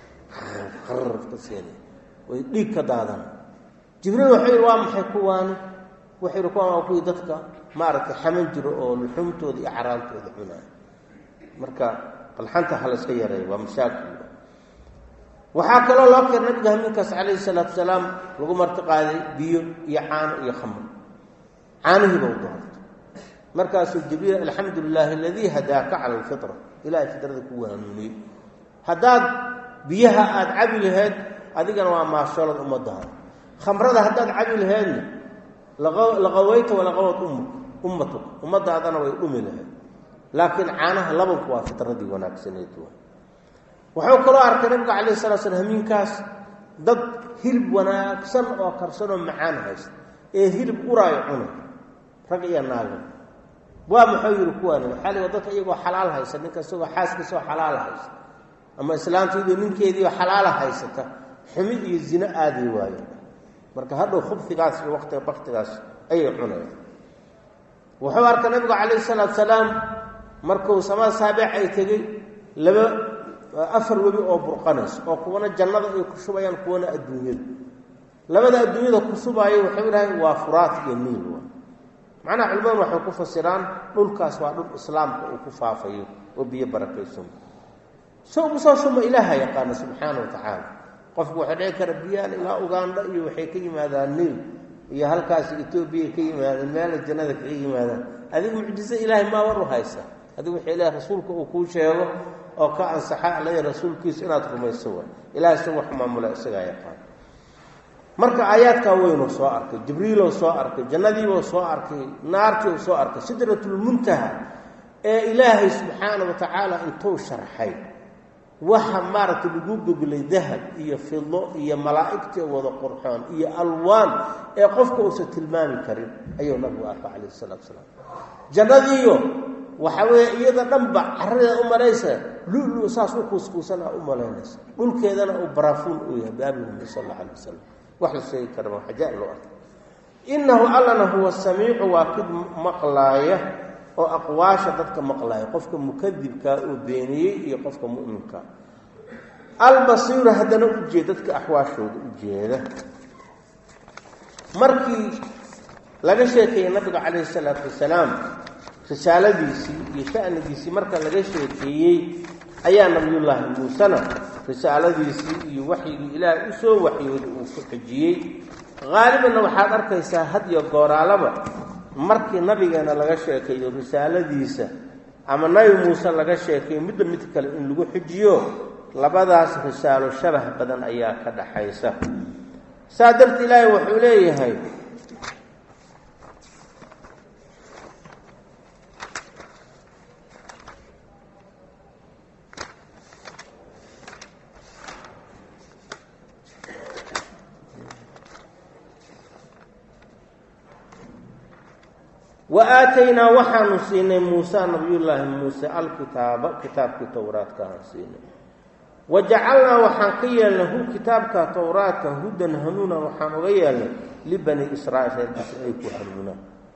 خرف تسيني ويديك كدادا جبريل وحير وامحكواني وحير كوان وكوي دتك maaragtay xaman jiro oo luxumtooda iyo xaraantooda cunaa marka qalxanta hal iska yaray waa mashaakil waxa kale loo keenay nabiga haminkaas calayhi salaatu salaam lagu martiqaaday biyo iyo caano iyo khamr caanihi buu doortay markaasuu jibriil alxamdulillah alladhi hadaaka ala alfitra ila fitrada ku waaniyay hadaad biyaha aad cabi lahayd adigana waa maashalad ummadaha khamrada hadaad cabi lahayd لغويت ولا غوت أمتك أمتها أنا ويؤمن لها لكن عنها لبك وفترة دي وناكسنيتها وحوك الله أركن نبقى عليه الصلاة والسلام همين كاس ضد هرب وناكسن وكرسن معانا هايست إيه هرب قراي عنا رقيا ناغل ومحير كوانا حالي وضدك إيقو حلال هايست نكا سوى حاسك سوى حلال هايست أما إسلام تيدو ننك يديو حلال هايست حميد الزنا آدي وايو marka hadhow khubsigaas iyo waqtigaas ay cunayaan wuxuu arkay nabiga calayhi salaatu salaam markuu samaa saabic ay tagay laba afar wabi oo burqanays oo kuwana jannada ay ku shubayaan kuwana adduunyada labada adduunyada ku subaayay wuxuu yiraahday waa furaat iyo niil macna culimadu waxay ku fasiraan dhulkaas waa dhul islaamka uu ku faafayo oo biyo barakaysan soo shuma ilaahay yaqaan subhanahu wa ta'ala qofku waxa dhig kara biyaan ila Uganda iyo waxay ka yimaadaan niil iyo halkaas Itoobiya ka yimaadaan meel jannada ka yimaadaan adigu mucjiso ilaahay ma waru haysa adigu waxa ilaahay rasuulka uu ku sheego oo ka ansaxa ilaahay rasuulkiisa inaad rumayso ilaahay soo wax maamula isaga yaqaan marka aayaadka weyn oo soo arkay jibriil oo soo arkay jannadii oo soo arkay naartii oo soo arkay sidratul muntaha ee ilaahay subhanahu wa ta'ala intuu sharxay waxa maaragtay lagu goglay dahab iyo fidlo iyo malaa'ikta wada qurxoon iyo alwaan ee qofka uu tilmaami karin ayuu nabigu calayhi salaatu salaam jannadiyo waxa weeye iyada dhanba carrada u maraysa lulu saas u kuuskuusana u malaynaysa dhulkeedana uu barafuun u yahay baabihi sallallahu alayhi wasallam wax la sheegi karo waxa jaa loo arkay innahu allana huwa samii'u wa qad maqlaaya oo aqwaasha dadka maqlaaya qofka mukadibka oo beeniyay iyo qofka mu'minka albasiir hadana u jeedadka ahwaashooda u jeeda markii laga sheekay nabiga calayhi salaatu wasalaam risaaladiisii iyo sha'nigiisii marka laga sheekayay ayaa nabiyullaahi muusana risaaladiisii iyo waxyigii ilaahay u soo waxyooday uu ku xijiyay غالبا waxaad arkaysaa had iyo gooraalaba markii nabigeena laga sheekayo risaaladiisa ama nabi muuse laga sheekay midba mid kale in lagu xijiyo labadaas risaalo shabah badan ayaa ka dhaxaysa saa darteed ilaahay wuxuu leeyahay وآتينا وحن سيني موسى نبي الله موسى الكتاب كتاب التوراة كان سيني وجعلنا وحن قيل له كتاب التوراة هدى هنونا وحن غير لبني إسرائيل وحنونا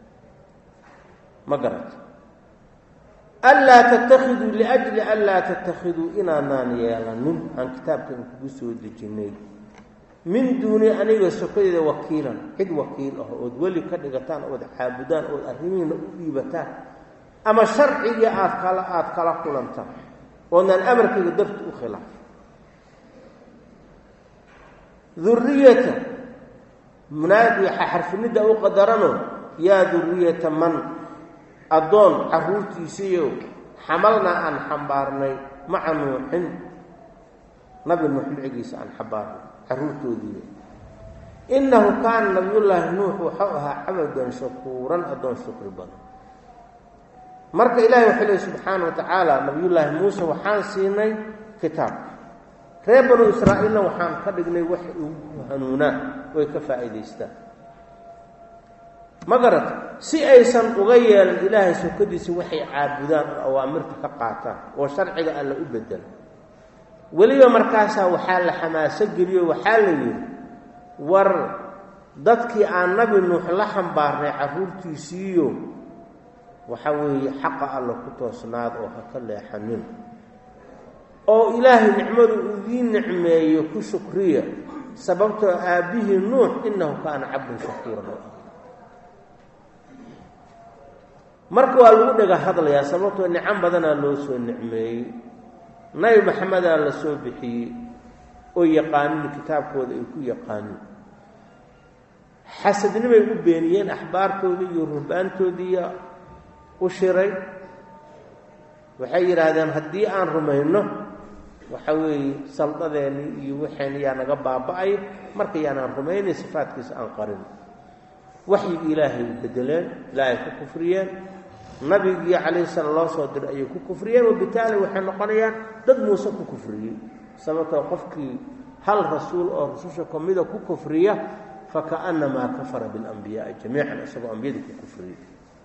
ما قرأت ألا تتخذوا لأجل ألا تتخذوا إنا نانيا لنم عن كتاب كنكبسوا الجنين من دون أن يسقي وكيلا حد وكيل أو ولي كدغتان أو عابدان أو أرمين أبيبتان أما شرعي أتكلا كلنتا وأن الأمر كي قدرت أخلاف ذرية منادي حرف الندى وقدرنا يا ذرية من أدون عهوتي سيو حملنا عن حنبارني مع نوح نبي نوح العقيس عن حبارنا عروتودي إنه كان نبي الله نوح وحوها عبدا شكورا أدون شكر بدن مرك إلهي وحليه سبحانه وتعالى نبي الله موسى وحان سيني كتاب ريبنو إسرائيل وحان خدقني وحي وهنونا ويكفى إيديستا ما قرأت سي أيسان أغير الإلهي سكدس وحي عابدان أوامرك كقاتا وشرعك ألا أبدل weliba markaasaa waxaa la xamaaso geliyo waxaa la yidhi war dadkii aan nabi nuux la xambaarnay carruurtiisiiyo waxaa weeye xaqa alla ku toosnaad oo ha ka leexanin oo ilaahay nicmadu idiin nicmeeyo ku shukriya sababtoo aabbihii nuux innahu kaana cabdan shakuuran marka waa lagu dhaga hadlayaa sababtoo nicam badanaa loo soo nicmeeyey nabi maxamed la soo bixiyey oo yaqaanin kitaabkooda ay ku yaqaanin xasadnimay u beeniyeen axbaartoodii iyo ruhbaantoodii u shiray waxay yidhaahdeen haddii aan rumayno waxa weeye saldadeennii iyo waxeen yaa naga baaba'ay marka yaanaan rumaynay sifaadkiisa aan qarin waxyiga ilaahay bedeleen ilaahay ku kufriyeen nabigii calayhi salaam loo soo diray ayay ku kufriyeen wabitaali waxay noqonayaan dad muuse ku kufriyey sababtoo qofkii hal rasuul oo rususha ka mida ku kufriya fakaannamaa kafara biاlanbiyaa'i jamiican isagoo ambiyadii ku kufriyey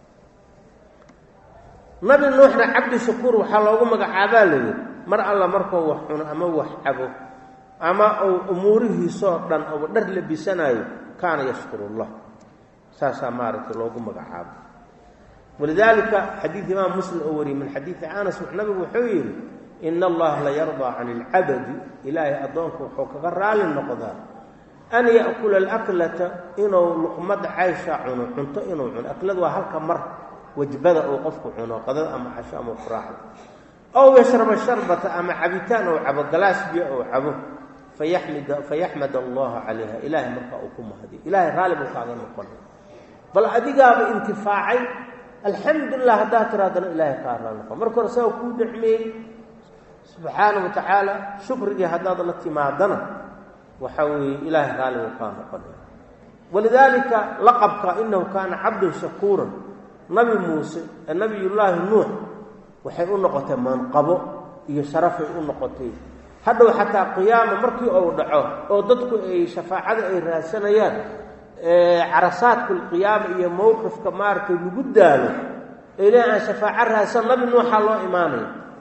nabi nuuxna cabdi shakuur waxaa loogu magacaabaa layidhi mar alla markuu wax cuno ama wax cabo ama uu umuurihiisoo dhan oo dhar labisanaayo kaana yashkurullah saasaa maaragtay loogu magacaabo ولذلك حديث إمام مسلم أوري من حديث أنس النبي وحير إن الله لا يرضى عن العبد إلهي أضونك وحوك غرال النقضاء أن يأكل الأكلة إنه لقمد عيشة عنه عنط إنه عنه أكلد وهلك مر وجبذا أو قفك عنه قضاء أما عشاء مفراح أو يشرب الشربة أما عبتان أو عب الجلاس بي أو عبه فيحمد الله عليها إلهي مرقأكم هذه إلهي غالب وقاعدين مقرن بل أديقها بانتفاعي الحمد لله هذا ترادنا إلهي قارنا مركو رساو كود نعمي سبحانه وتعالى شكر لي هذا التي معدنا وحوي إلهي غالب وقام قدر ولذلك لقبك إنه كان عبد شكورا نبي موسى النبي الله نوح وحيقول نقطة من قبو يشرف يقول نقطة هذا حتى قيامة مركي أو دعوه أو ضدك أي شفاعة أي راسنيات عرصات كل قيام هي موقف كمارك لقدامه إلى أن شفاعة راسن نبي نوح الله إيمانه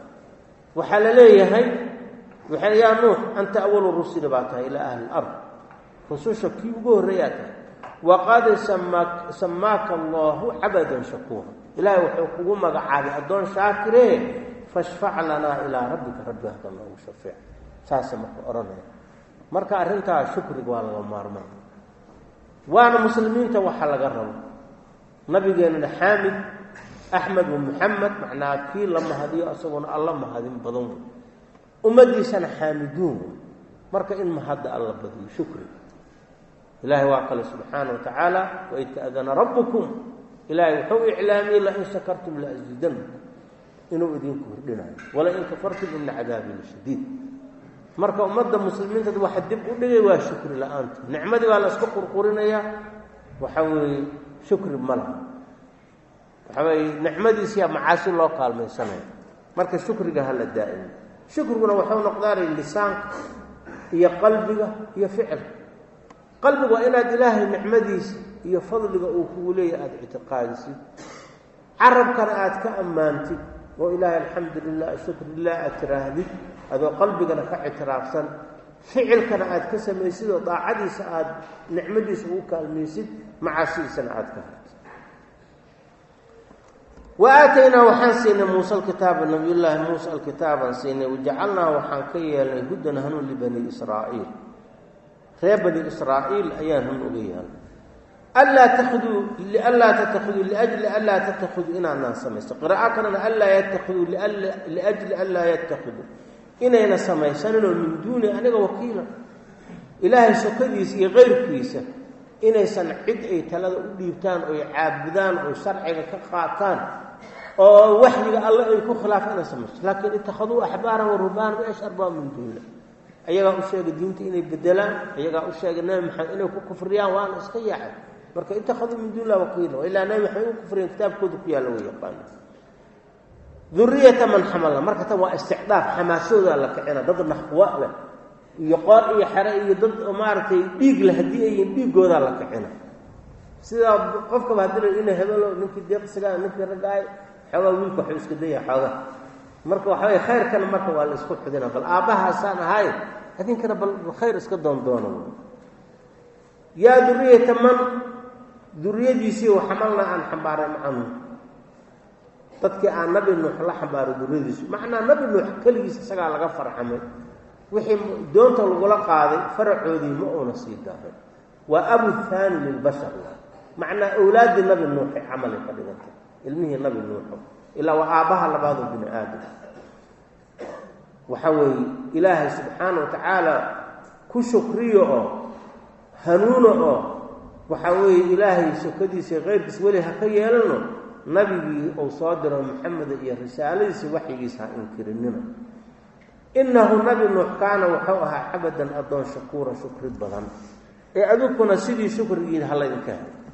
وحلليه هي وحل يا نوح أنت أول الرسل بعتها إلى أهل الأرض خصوصا كي يقول رياته وقد سماك الله عبدا شكورا إلهي وحكومة عادي أدون شاكرين فاشفع لنا إلى ربك رب هذا الله وشفع ساسا أرنا مركا أرنتها شكر قوالا ومارما وانا مسلمين توحى لقرب نبي قال حامد أحمد ومحمد معناه كي لما هذه أصبنا الله ما هذه بضم أمدي سنة حامدون مركا إن ما هذا الله بدي شكري إلهي وقال سبحانه وتعالى وإذ تأذن ربكم إلهي وحو إعلامي لئن شكرتم لأزيدنكم inuu idinku hordhinayo wala in kafartum inna cadaabi lashadiid marka ummadda muslimiinta waxa dib u dhigay waa shukri la'aanta nicmadii waa la isku qurqurinayaa waxa weeye shukri ma laha waxa weeye nicmadiisa macaasi loo kaalmaysanaya marka shukriga hala daa'imo shukriguna wuxuu noqdaa lisaanka iyo qalbiga iyo ficilka qalbiga waa inaad ilaahay nicmadiisa iyo fadliga uu kugu leeyahay aad ictiqaadisid carabkana aad ka ammaantid oo ilaahay alxamdulilah shukrillah aad tiraahdid adoo qalbigana ka ictiraafsan ficilkana aad ka samaysid oo daacadiisa aad nicmadiisa ugu kaalmaysid macaasiisana aad ka hartid وآتينا وحان سينا موسى الكتاب نبي الله موسى الكتاب سينا وجعلنا وحان كيالنا هدى هنو لبني إسرائيل خير بني إسرائيل أيانهم أغيان ألا تتخذوا لأجل ألا تتخذوا إنا ناس سميس قراءة كان ألا يتخذوا لأجل ألا يتخذوا إنا سميس من دون أنا وكيلا إلهي سكديس غير كيسة إنا سنعد أي تلاد أديبتان أو عابدان أو شرعي كقاطان أو وحي الله يكون خلاف أنا سميس لكن اتخذوا أحبارا ورهبان وإيش أرباب من دون الله أيها أشياء دينتي إني بدلان أيها أشياء نام محمد إنه كفريان وأنا استياحد marka itakhaduu min duun la wakiilo ila nabi waxay u kufreen kitaabkooda ku yaalo way yaqaan dhurriyata man hamala marka tan waa isticdaaf xamaasooda la kicina dad nahwa leh iyo qaar iyo xare iyo dad maartay dhiig la hadii ay dhiigooda la kicina sida qofka baadilay in hebelo ninkii deeqsiga ninkii ragaay xawa wiilku wuxuu iska dayay xaga marka waxa ay khayrkan marka waa la isku xidina bal aabaha saan ahay adinkana bal khayr iska doono ya dhurriyata man duriyadiisii waxamalna aan xambaaray macnu dadkii aan nabi nuux la xambaaro duriyadiisu macna nabi nuux kaligiis isaga laga farxamay wixii doonta lagu la qaaday faracoodii ma oo nasiib daaray wa abu thani lil bashar macna awlaad nabi nuux amali ka dhigantay ilmihi nabi nuux ila wa aabaha labaad bin aadam waxa way ilaahay subhanahu wa ta'ala ku shukriyo hanuuno waxa weeye ilaahay shukadiisa qeybkiisa wali ha ka yeelano nabigii oo soo diray maxamed iyo risaaladiisa waxigiisa inkirinina innahu nabi nuux kaana wuxuu ahaa abadan adoon shukura shukrid badan ee adukuna sidii shukrigiina halayinka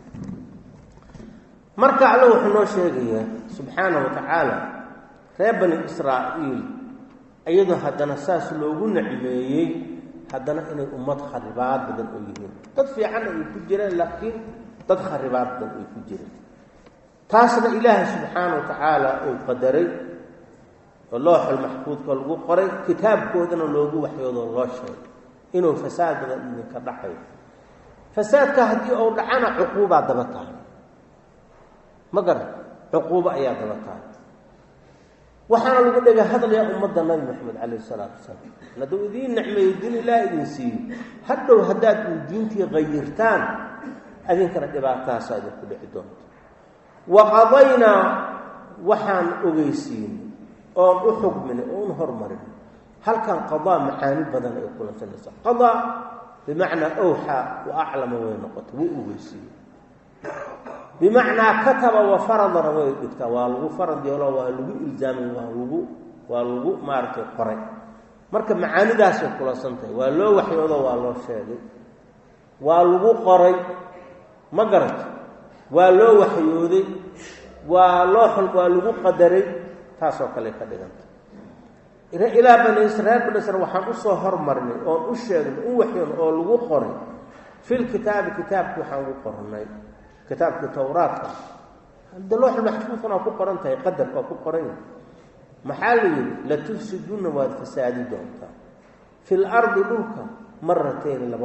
marka Allah wuxuu noo sheegayaa subhanahu wa ta'ala reer bani israa'iil ayadoo haddana saas loogu nicmeeyay haddana inay ummad kharibaad badan oo yihiin dad fiican ay ku jireen laakiin dad kharibaad badan ay ku jireen taasna ilaahay subhanahu wa ta'ala oo qadaray looxul mahfuudka lagu qoray kitaabkoodana loogu waxyoodo loo sheegay inuu fasaad badan ka dhaxay fasaadka hadii uu dhacana cuquba daba tahay magar cuquba ayaa daba tahay waxaana lagu dhigay hadal ya ummadda nabi maxamed alayhi salaatu wasalaam nadu idin nicmay din ilaahi idin sii hadhow hadaad diintii qeyrtaan adinkana dhibaataas aad ku dhici doonto waqadayna waxaan ogeysiin oo u xukmin oo hormarin halkan qadaa macaani badan ay kula sanaysa qadaa bimaana awha wa a'lama wa naqata wa ogeysiin bimaana kataba wa farada wa dhigta waa lagu farad yeelo waa lagu ilzaamay waa lagu maartay qoray marka macaanidaas ay kula santay waa loo waxyoodo waa loo sheegay waa lagu qoray ma garat waa loo waxyooday waa loo xul waa lagu qadaray taasoo kale ka dhiganta ila bani israa'iil waxaan u soo hormarnay oo u sheegnay in waxyoon oo lagu qoray fil kitaabku waxaan ugu qornay kitaabka tawraadka hada loox maxfuudna ku qoran tahay qadarka ku qoran maxalli la tufsiduna wa fasadi doonta fil ardi dhulka marrateen laba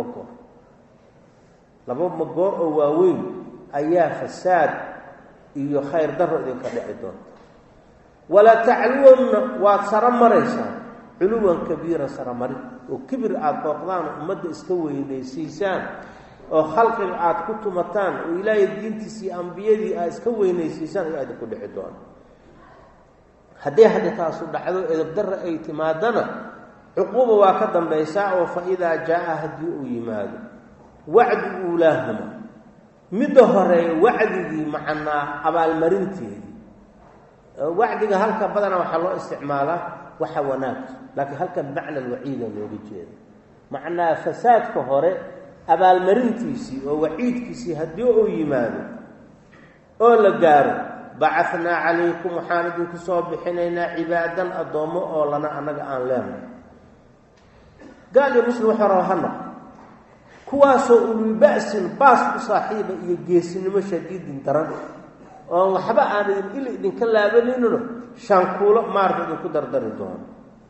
goor oo waaweyn ayaa fasaad iyo khayr darro idinka dhici doonta wala ta'luuna wa saramaraysa culuwan kabiira saramari oo kibir aad qooqdaan ummadda iska weynaysiisaan oo khalqiga aad ku tumataan oo ilaahay diintiisa ambiyadii aad iska weynaysiisaan aad ku dhici doon hadii taas u dhacdo edab darra ay timaadana cuquba waa ka dambaysaa oo fa ida jaa hadii uu yimaado wa'du ulahuma midda hore wa'digii macna abaalmarinteedii wacdiga halka badana waxaa loo isticmaalaa waxa wanaag laakiin halka macna alwaciida looga jeedo macnaa fasaadka hore abaalmarintiisii oo waciidkiisii haddii uu yimaado oo la gaaro bacathnaa calaykum waxaan idinku soo bixinaynaa cibaadan addoommo oo lana annaga aan leenahay gaal iyo muslim waxa raba ha noqo kuwaasoo ululba'sin baas u saaxiiba iyo geesinimo shadiidin daran oo waxba aan idinka laabaninno shankuulo maarka idinku dardari doono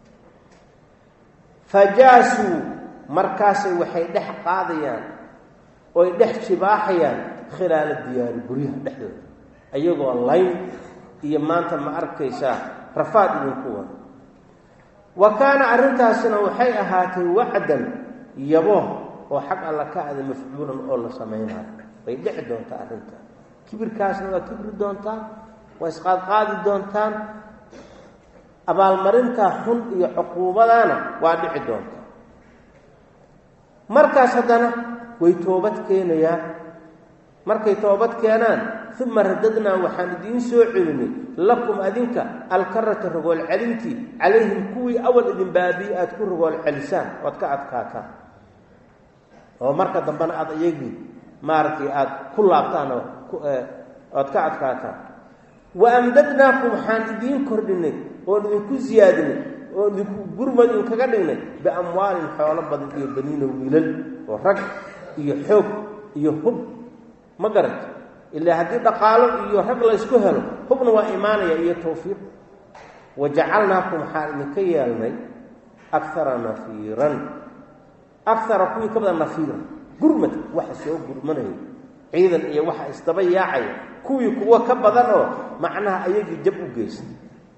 fajaasuu markaasay waxay dhex qaadayaan oy dhex jibaaxayaan khilaala diyaari guryaha dhexdooda ayagoo layn iyo maanta ma arkaysaa rafaad idinku wada wa kaana arrintaasina waxay ahaatay wacdan yabo oo xag alla ka ada mafcuulan oo la samaynayo way dhici doontaa arrintaa kibirkaasna waa kibri doontaan waa isqaadqaadi doontaan abaalmarintaa xun iyo cuquubadana waa dhici doontaa markaas haddana way toobad keenayaan markay toobad keenaan uma radadnaa waxaan idiin soo celinay lakum adinka alkarata rogool celintii calayhim kuwii awal idin baabiye aada ku rogool celisaan ood ka adkaataan oo marka dambena aada iyagii maaragtay aada ku laabtaan ood ka adkaataan wa amdadnaakum waxaan idiin kordhinay oon idinku siyaadinay oon idinku gurmad idinkaga dhignay biamwaalin xoolo badan iyo baniina wiilal oo rag iyo xoog iyo hub ma garata ilaa haddii dhaqaalo iyo rag laysku helo hubna waa imaanaya iyo tawfiiq wajacalnaakum waxaan idinka yeelnay akara nafiiran akara kuwii ka badan nafiiran gurmadka waxa soo gurmanaya ciidan iyo waxa isdaba yaacaya kuwii kuwa ka badan oo macnaha ayagii jab u geystay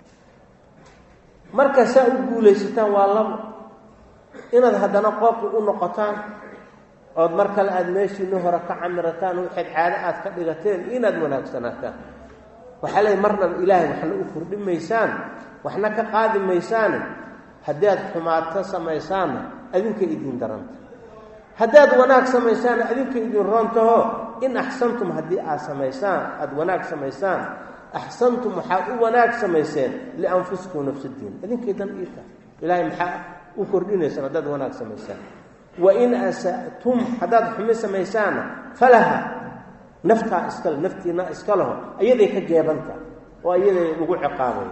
marka saa u guulaysataan waa labo inaad haddana qooqi u noqotaan ood mar kale aada meeshiina hore ka camirataan waxayd caado aad ka dhigateen inaad wanaagsanaataan waxaa leeyahy marnaba ilaahay waxna u kordhi maysaan waxna ka qaadi maysaane haddii aad xumaato samaysaanna adinka idin daranta haddaad wanaag samaysaanna adinka idin roontaho in axsantum haddii aad samaysaan aada wanaag samaysaan axsantum waxaad u wanaag samayseen lianfusikum nafsadiin idinkay dan ii tahay ilaahay maxaa u kordhinaysaan haddaad wanaag samaysaan wain asa'tum haddaad xumi samaysaanna falaha naftaa iskale naftiina iska leho ayaday ka jeebanta oo ayaday lagu ciqaabayo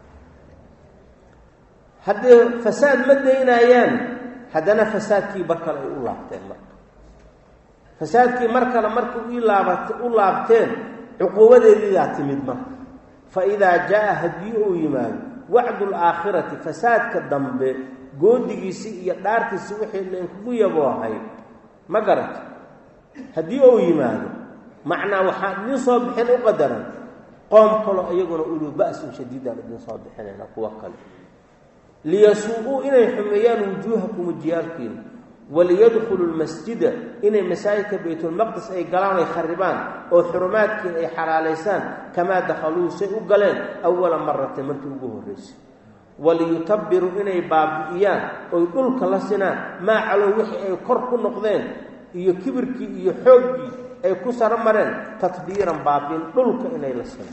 haddii fasaad ma daynaayaan haddana fasaadkii mar kale ay u laabteen marka fasaadkii mar kale markay u laabteen cuquubadeediidaa timid marka fa idaa jaa haddii uu yimaado wacdu alaakhirati fasaadka dambe goodigiisii iyo dhaartiisii wixii laynkugu yaboohay ma garata haddii uu yimaado macnaa waxaan idiin soo bixin u qadaran qoom kaloo iyaguna uluu ba'sin shadiidan idiin soo bixinayna kuwa kale liyasuu-uu inay xumeeyaan wujuuhakum wajiyaalkiina waliyadkhuluu lmasjida inay masaajidka baytulmaqdis ay galaan ay kharibaan oo xurumaadkiina ay xalaalaysaan kamaa dakhaluu say u galeen awala maratin markii ugu horraysay waliyutabiruu inay baabi'iyaan oy dhulka la sinaan maa calow wixii ay kor ku noqdeen iyo kibirkii iyo xooggii ay ku saro mareen tatbiiran baabiin dhulka inay la sinaan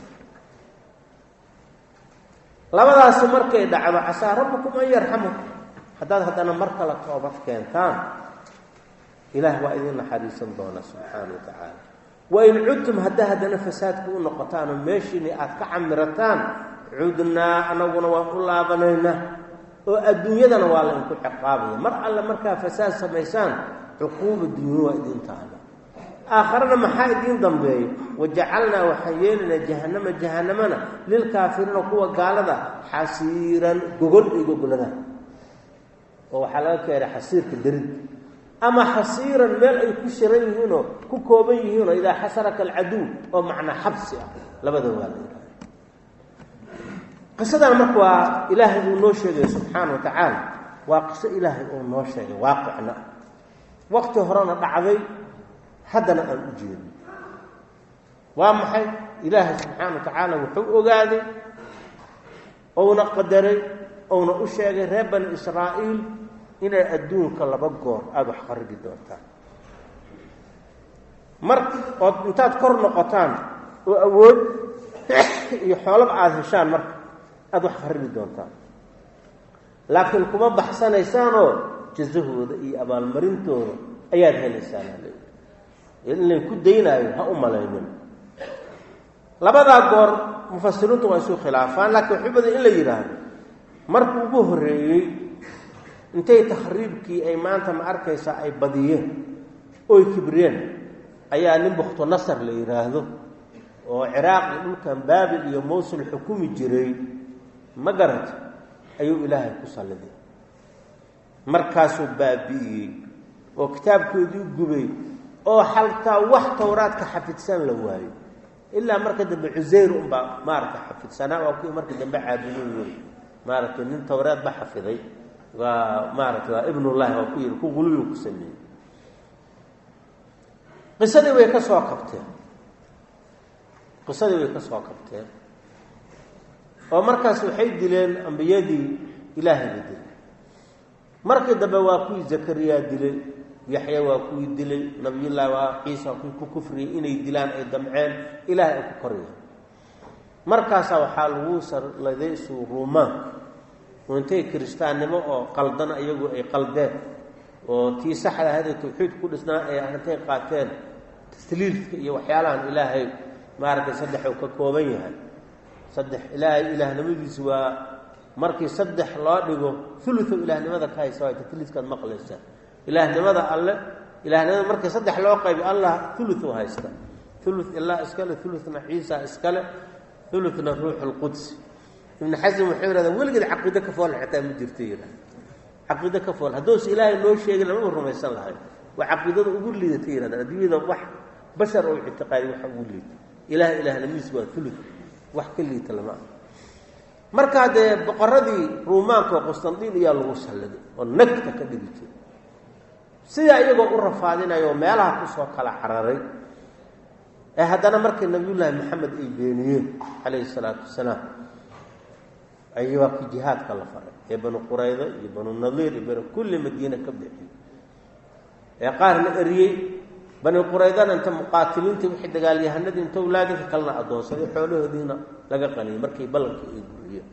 labadaasi markay dhacdo casaa rabbukum an yarxamakum haddaad haddana mar kale toobad keentaan ilaah waa idin naxariisan doona subxaana wa tacaala wain cudtum haddaa haddana fasaadka u noqotaan oo meeshiini aad ka camirataan cudnaa anaguna waan u laabanaynaa oo adduunyadana waa la inku ciqaabaya mar alle markaa fasaad samaysaan cuquuba dunya waa idin taala aakharana maxaa idiin dambeeyo wajacalnaa waxaan yeelinaa jahanamana lilkaafiriina kuwa gaalada xasiiran gogol ay gogoladaan oo waxaa laga keenay xasiirka darid ama xasiiran meel ay ku shiran yihiinoo ku kooban yihiinoo idaa xasaraka alcaduw oo macnaa xabsi ah labada waa la yidhaha qisadan marka waa ilaahay uu noo sheegay subxaana wa tacaala waa qiso ilaahay uu noo sheegay waaqicna waqti horena dhacday haddana aan u jeedin waa maxay ilaahay subxaana wa tacaala wuxuu ogaaday ouna qadaray ouna u sheegay reer bani israa'iil inay adduunka laba goor aada wax qarigi doontaan mar ood intaad kor noqotaan oo awood iyo xoolaba aada heshaan marka aada wax kharibi doontaan laakiin kuma baxsanaysaanoo jazahooda iyo abaalmarintooda ayaad helaysaan hale inay ku daynaayo ha u malaynin labadaa goor mufasiriintu waa isu khilaafaan laakiin waxay badan in la yidhaahdo markuu ugu horreeyey intay takhriibkii ay maanta ma arkaysaa ay badiyeen oy kibriyeen ayaa nin bukhto nasar la yidhaahdo oo ciraaq iyo dhulkan baabil iyo mawsul xukumi jiray ma garata ayuu ilaahay ku salliday markaasuu baabi'iyey oo kitaabkoodii gubay oo xaltaa wax towraadka xafidsan la waayo ilaa marka dambe cusayr unbaa maaragta xafidsanaa waa kuwii marka dambe caabudin wey maaragtay nin towraad ba xafiday waa maaragtay waa ibnullahi waa ku yidhi ku guluyu ku sameeyey qisadii way ka soo kabteen oo markaas waxay dileen ambiyadii ilaahay la dilay markii dambe waa kuwii zakariya dilay yaxya waa kuwii dilay nabiyullaahi waa ciisa waa kuwii ku kufriyey inay dilaan ay damceen ilaahay ay ku koriyeen markaasaa waxaa lagu sarladay ruumaan oo intay kiristaannimo oo qaldana iyagu ay qaldeen oo tii saxda ahayd ee tawxiid ku dhisnaa ay intay qaateen tasliilka iyo waxyaalahan ilaahay maaragtay saddex uu ka kooban yahay saddex ilaahay ilaahnimadiisu waa markii saddex loo dhigo uluo ilaahnimada ka haysa waa tasliidkaad maqlaysaa ilaahnimada alle ilaahnimada markii saddex loo qaybi allah ulu haysta ulu ilaa iskale uluna ciisa iskale uluna ruux lqudsi ibn xasm wuxuu yidhahdaa weligeed caqiide ka fool xitaa ma jirto yidhah caqiide ka fool hadduusa ilaahay noo sheegin lamaba rumaysan lahay waa caqiidada ugu liidata yidhahdaa adduunyada wax bashar oo ictiqaadi waxa ugu liita ilaahnimadiis waa ulu wax ka liita lama ah markaa dee boqoradii ruumaanka oo qustandiin ayaa lagu salladay oo nagta ka dhigi jiray sidaa iyagoo u rafaadinayo oo meelaha kusoo kala cararay ee haddana markii nabiyullaahi maxamed ay beeniyeen calayhi salaatu wasalaam ayay waa kii jihaadka la faray ee banu quraydo iyo banu nadiir iyo banu kulli madiina ka bixiyey ee qaarna eriyey bani quraydana inta muqaatiliintii wixii dagaalyahanadii inta awlaadinka kalena addoonsaday xoolahoodiina laga qaniyey markii ballankii ay buriyeen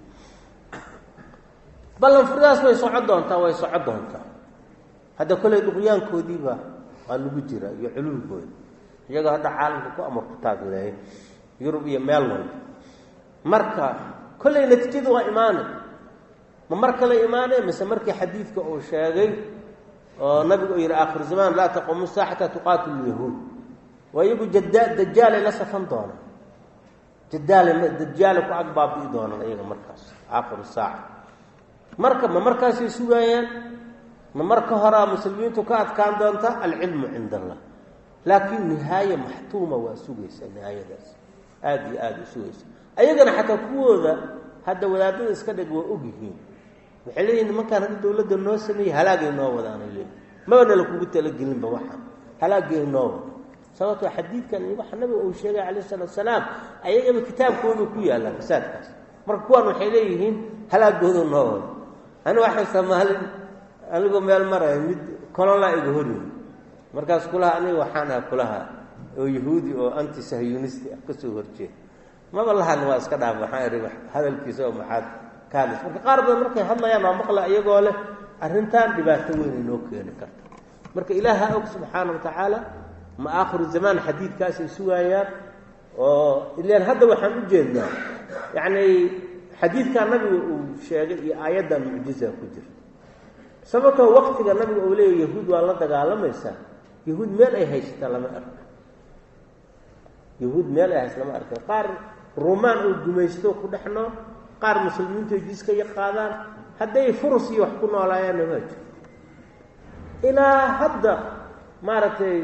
ballan furdaas way socon doontaa hadda kolley dhuqyaankoodiiba waa lagu jira iyo culuwgooda iyagoo hadda caalamka ku amar ku taagleeyay yurub iyo meel walba marka kolley natiijada waa imaanay ma mar kale imaanay mise markii xadiidka uu sheegay oo nabigu uu yidhi aakhiru zamaan laa taquumu saa xataa tuqaatilu yahuud waa iyagu dajaalay la safan doonaan dajaalay ku agbaabi'i doonaan iyaga markaas aakhiru saaca marka ma markaasay sugaayaan ma marka horaa muslimiintu ka adkaan doonta alcilmu cinda allah laakiin nihaaya maxtuuma waa sugaysaa nihaayadaas aada iyo aada u sugaysa ayagana xataa kuwooda hadda wadaadada iska dhig waa og yihiin waxay leeyihin nimankaan hadda dawladda noo sameeyey halaagay noo wadaana leeyi mabana la kugu talagelinba waxaan halaagay noo wada sababtoo xadiidkan waxa nabiga uu sheegay calayhi salaatu wasalaam ayagaba kitaabkooda ku yaalla fasaadkaas marka kuwaan waxay leeyihiin halaagooda noo wada ani waxaan samaalin anigoo meel maraya mid kolonlaa iga horyi markaas kulaha aniga waxaan aha kulaha oo yahuudi oo anti sahyunisti ah kasoo horjeeda maba lahan waa iska dhaaf waxaan ihi hadalkiisa oo maxaad kaalis marka qaar badan markay hadlayaan waa maqla iyagoo leh arrintan dhibaato weyn inoo keeni karta marka ilaaha og subxaana wa tacaala ma aakhiru zamaan xadiidkaasay sugaayaan oo ilaan hadda waxaan u jeednaa yacni xadiidkaa nabiga uu sheegay iyo aayaddan mucjiza ku jirta sababtoo waktiga nabiga uu leeyahy yahuud waa la dagaalamaysaa yahuud meel ay haysataa lama arko yahuud meel ay haysta lama arka qaar ruumaan uu gumaysto ku dhex nool qaar muslimiintu jiska yaqaadaan hadday furus iyo wax ku noolaayaanna waa jiro ilaa hadda maaragtay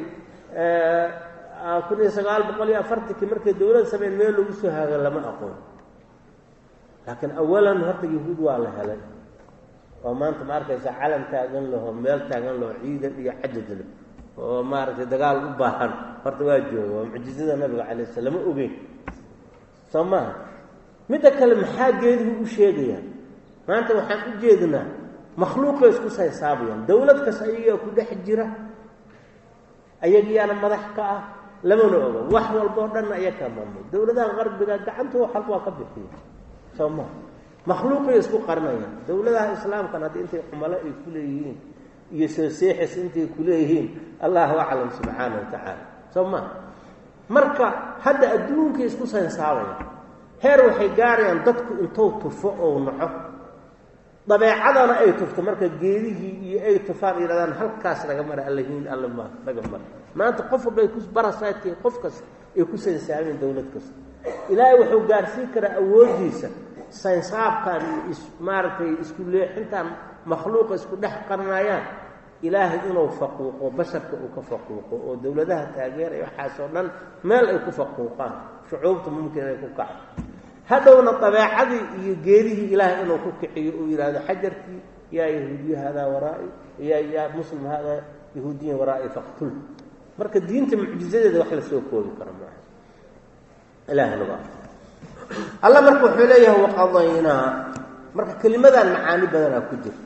1940 markay dawladda sameyn meel lagu soo haaga lama aqoon laakiin awalan horta yahuud waa la helay oo maanta ma arkaysa calan taagan laho meel taagan laho ciidan iyo xajad leh oo maaragtay dagaal u baahan horta waa jooga waa mucjizada nabiga calayhi salaam ma ogeyn soo maaha midda kale maxaa geedigu u sheegayaan maanta waxaan u jeednaa makhluuqay isku saysaabiyaan dawlad kas ayagaa ku dhex jira ayagiyaana madax ka ah lamana oga wax walba oo dhan ayaka maamul dawladaha qarbiga gacantooda xaq waa ka bixiyay soomaa makhluuqay isku qarnayaan dawladaha islaamka hadii intay xumala ay ku leeyihiin iyo seexis intay ku leeyihiin Allahu a'lam subhanahu wa ta'ala soomaa marka hadda adduunka isku saynsaabaya heer waxay gaarayaan dadku intuu tufo oo naco dabeecadana ay tufto marka geedihii iyo ay tufaan yiraahdaan halkaas laga maray allahiin allama laga maray maanta qof walba ku barasaatay qofkas ay ku saynsaabeen dawlad kasta ilaahay wuxuu gaarsiin karaa awoodiisa saynsaabkan maartay isku leexintan makhluuq isku dhex qarnayaan ilaahay inuu faquuqo basharka uu ka faquuqo oo dawladaha taageeray waxa soo dhan meel ay ku faquuqaan shucuubtu mumkin ay ku kacdo hadawna dabeecadii iyo geerihi ilaahay inuu ku kiciyo oo yiraahdo xajarki yaa yahuudi hada waraa'i ya muslim hada yahuudi waraa'i faqtul marka diinta mucjizadeeda wax la soo koobi karo ma ilaahay laga Allah markuu wuxuu leeyahay waqadayna marka kalimadan macaani badan ku jirto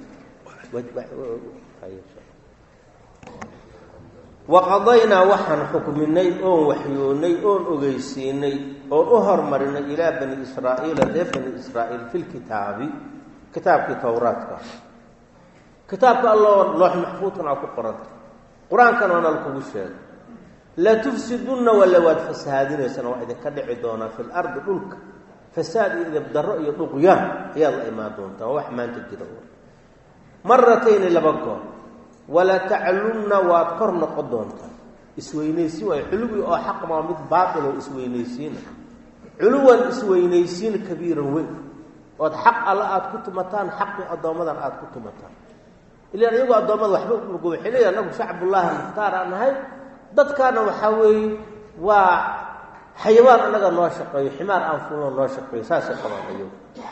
وقضينا وحن حكمني أو وحيوني أو أجيسيني أو أهر مرنا إلى بني إسرائيل بني إسرائيل في الكتاب كتاب التوراة كتاب الله لوح محفوظ على القرآن كان أنا لكم الشيء لا تفسدون ولا فسادين سنة واحدة كدعدونا في الأرض ملك فساد إذا بدر يطغيان يلا ما دون توح ما تجدون مرتين لبقون ولا تعلمن واذكرن قدونتا اسوينيسي واي علوي او حق ما مد باطل اسوينيسين علوا اسوينيسين كبير وين واد حق الله اد كتمتان حق ادومدان اد كتمتان ilaa iyagu adoomada waxba ku go'xilay anagu shacabullah muxtaar anahay dadkaana waxa weey waa xayawaan anaga noo shaqeeyo ximaar aan fuulo noo shaqeeyo saas qabayo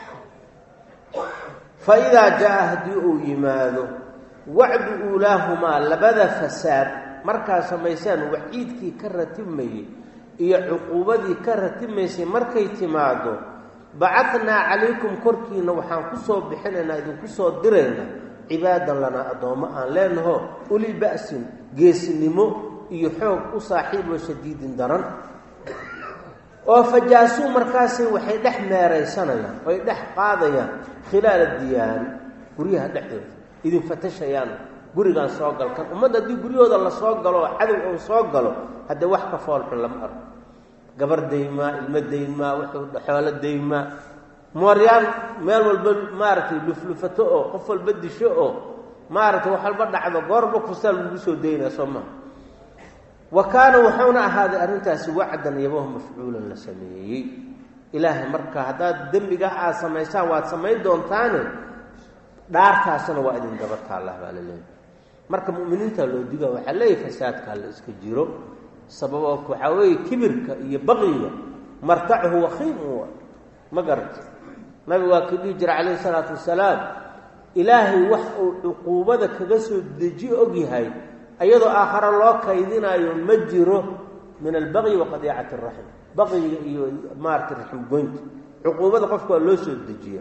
fa ida jaa hadi oo yimaado وعد أولاهما لبدا فساد مركا سميسان وعيدكي كرتمي إيا عقوبتي كرتميسي مركا يتمادو بعثنا عليكم كركينا وحان كسو بحننا إذن كسو درينا عبادا لنا أدوماء لأنه أولي بأس قيس النمو يحوق أصاحب وشديد درن وفجاسو مركاسي وحيدح ماريسانا ويدح قاضيا خلال الديار قريها دحير idin fatashayaan gurigan soo gal kan umada di guriyooda la soo galo cadow oo soo galo hada wax ka foolxun lama arko gabar deeyma ilma deeyma wuxuu xoolo deeyma mooryaan meel walba maartay luflufato oo qof walba disho oo maartay wax walba dhacdo goorba ku sal lagu soo deeyna Soomaa وكان وحونا هذا أرنتاس وعدا يبوه مفعولا لسميه إلهي مركا هذا دمبقى سميسان واتسمي دون ثاني دارتاسنا وإذن قبرتها الله بالله مركا مؤمنين تلو ديقا وحلي فسادك هل اسكجيرو سببك وحاوي كبرك يبغي مرتعه وخيم هو ما قرت نبي واكد يجرى عليه الصلاة والسلام إلهي وحق عقوبتك قسو الدجي أقي هاي أيضا آخر الله كيدنا يمجره من البغي وقضيعة الرحم بغي مارت الرحم قنت عقوبتك قفك اللو سو الدجي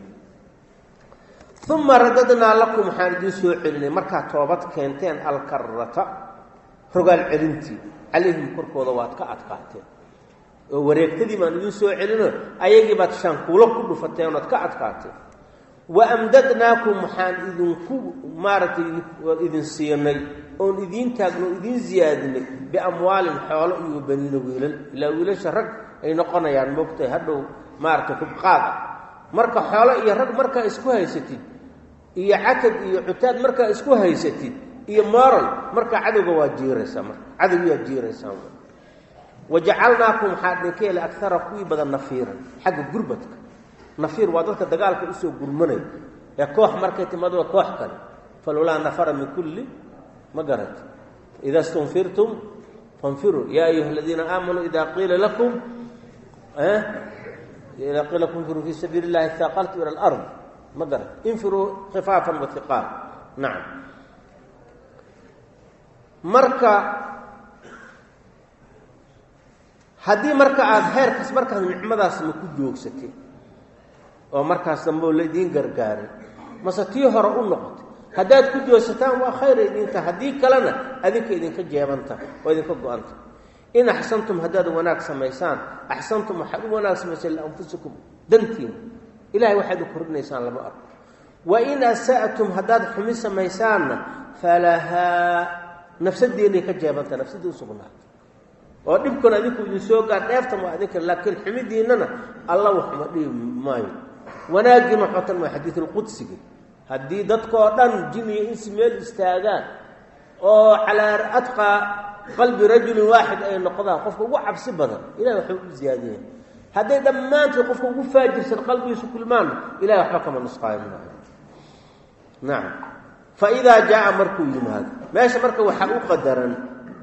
ثم رددنا لكم حاندي سوء علني مركا توبت كنتين الكرة رقال علنتي عليهم كركو ضواتك أتقاتين وريكتدي ما ندي سوء علنه أيجي باتشانكولو كله فتين أتقاتين وأمددناكم حان إذن كوب مارتي وإذن سيرني أون إذن تاقنوا إذن زيادني بأموال حوالي وبنين ويلل إلا ويلل شرق أي نقنا يعني موقتي هدو مارتي كوب قادة مركا حوالي يرق مركا اسكوها يستيد إيا عتد إيا عتاد مركا اسكوها يستيد إيا مارل مركا عدو واجيري سامر عدو يجيري سامر وجعلناكم حادنكي لأكثر قوي بدل نفيرا حق قربتك نفير وادلك دغالك اسو غرمنay يا كوخ markay timaado koox kale falula nafara min kulli magarat idha istunfirtum fanfiru ya ayuha alladhina amanu idha qila lakum idha qila lakum firu fi sabilillahi thaqaltu ila al-ard magarat infiru khifafan wa thiqal na'am marka hadii marka aad heerkas marka nicmadaas ma ku joogsatay oo markaas dambo leedin gargaaray masatii hore u noqotay hadaad ku joosataan waa khayr idinta hadii kalena adinka idinka jeebanta oo idinka go'anta in axsantum haddaad wanaag samaysaan axsantum waxaad u wanaag samaysaan lianfusikum dantiina ilahay waxaad u kordhinaysaan lama arko wain asa'tum haddaad xumi samaysaanna falahaa nafsadeennay ka jeebanta nafsadii u sugnaata oo dhibkuna adinku idin soo gaar dheeftan waa adinka laakiin xumidiinnana alla waxuma dhihi maayo wanaaggiina waxootan waa xadiidulqudsiga haddii dadkoo dhan jin iyo insi meel istaagaan oo calaa adqaa qalbi rajulin waaxid ay noqdaan qofka ugu cabsi badan ilahay waxba u ziyaadinaya hadday dhammaantood qofka ugu faajirsan qalbigiisu kulmaanna ilahay waxba kama nusqaaminayo nacam fa idaa jaa markuu yimaado meesha marka waxaa u qadaran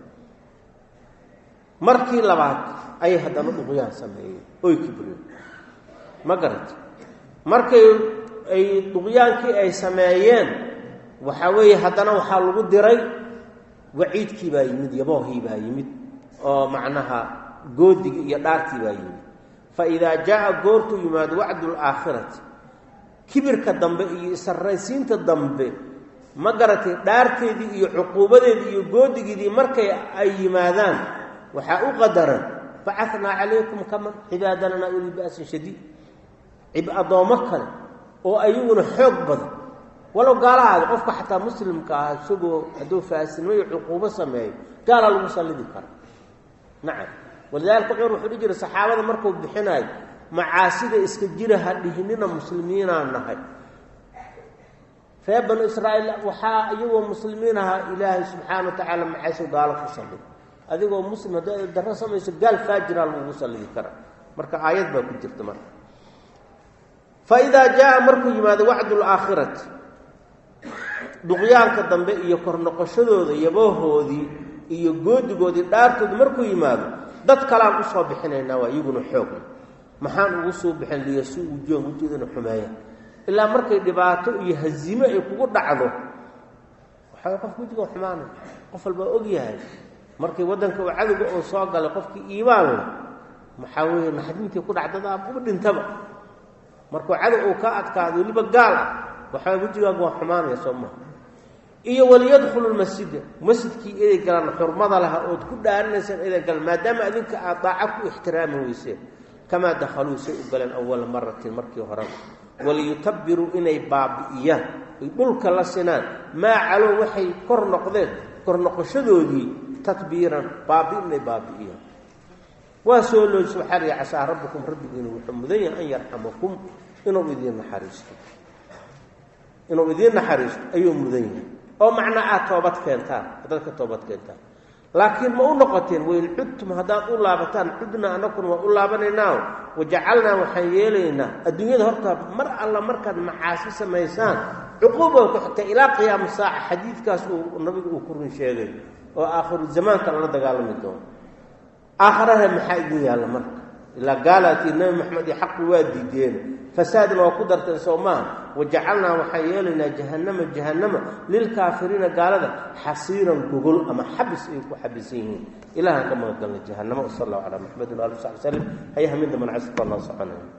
markii labaad ayay haddana duqyaan sameeyeen oy kibreen ma garata markay ay duqyaankii ay sameeyeen waxaa weeye haddana waxaa lagu diray waciidkii baa yimid yaboohii baa yimid oo macnaha goodigii iyo dhaartii baa yimid fa idaa jaa goortuu yimaado wacdu laakhirati kibirka dambe iyo isarraysiinta dambe ma garatay dhaarteedii iyo cuquubadeedii iyo goodigeedii markay ay yimaadaan waxaa u qadaran bacatnaa calaykum kaman cibaadana uli ba'sin shadiid addoommo kale oo ayaguna xoog badan walow gaalahaada qofka xataa muslimka ah isagoo hadduu faasinimo iyo cuquubo sameeyo gaalaa lagu sallidi kara nacam walidaalika cumar wuxuu dhihi jiray saxaabada markuu bixinayo macaasida iska jira ha dhihinina muslimiinaan nahay reer banu israa'iil waxaa iyagoo muslimiin ahaa ilaahay subxaana wa tacaala macaasiu gaalo ku sallid adigoo muslim haddaad darro samayso gaal faajiraa lagugu sallidi kara marka aayad baa ku jirta marka fa idaa jaa markuu yimaado wacdu laakhirati duqyaanka dambe iyo kor noqoshadooda yaboohoodii iyo goodigoodii dhaartooda markuu yimaado dad kalaan usoo bixinaynaa waa iyaguna xoogna maxaan ugu soo bixin liyasuu wujuuhum wujuudana xumeeya ilaa markay dhibaato iyo haziime ay kugu dhacdo waxaa qofka wejiga xumaanay qof walbaa og yahay markii waddanka uu cadowga oo soo galay qofkii iimaan leh maxaa weeye naxdintii ku dhacdadaa uba dhintaba markuu cadow uu ka adkaado weliba gaal ah waxaa wejigaagu waa xumaanaya soo maha iyo waliyadkhulu lmasjida masjidkii iday galaan xurmada laha ood ku dhaarinaysaan iday galaan maadaama adinka aad daaca ku ixtiraami weyseen kamaa dakhaluu say u galeen awala maratin markii horeba waliyutabiruu inay baabi'iyaan ay dhulka la sinaan maa calow waxay kor noqdeen kor noqoshadoodii tatbiiran baabi' inay baabi'iyaan waa soo loojiso waxaa lihi casaa rabbukum rabbigiina wuxuu mudan yahay an yarxamakum inuu idiin naxariisto ayuu mudan yahay oo macnaa aad toobad keentaan haddaad ka toobad keentaan laakiin ma u noqoteen wain cudtum haddaad u laabataan cudnaa anakuna waa u laabanaynaa wajacalnaa waxaan yeelaynaa adduunyada horta mar alla markaad macaasi samaysaan cuquuba ku xigta ilaa qiyaama saaca xadiidkaas uu nabigu uu ku run sheegay oo aakhiru zamaanka lala dagaalami doono aakharaha maxaa idin yaalla marka ilaa gaalaatii nabi maxamed iyo xaqi waa diideen fasaadna waa ku darteen soo maaha wajacalnaa waxaan yeelaynaa jahannama lilkaafiriina gaalada xasiiran gogol ama xabis ay ku xabisan yihiin ilahan ka magagalna jahannama sal allahu calaa maxamedin ali saxbi salem hayaha midda mancaska waa noo soconaya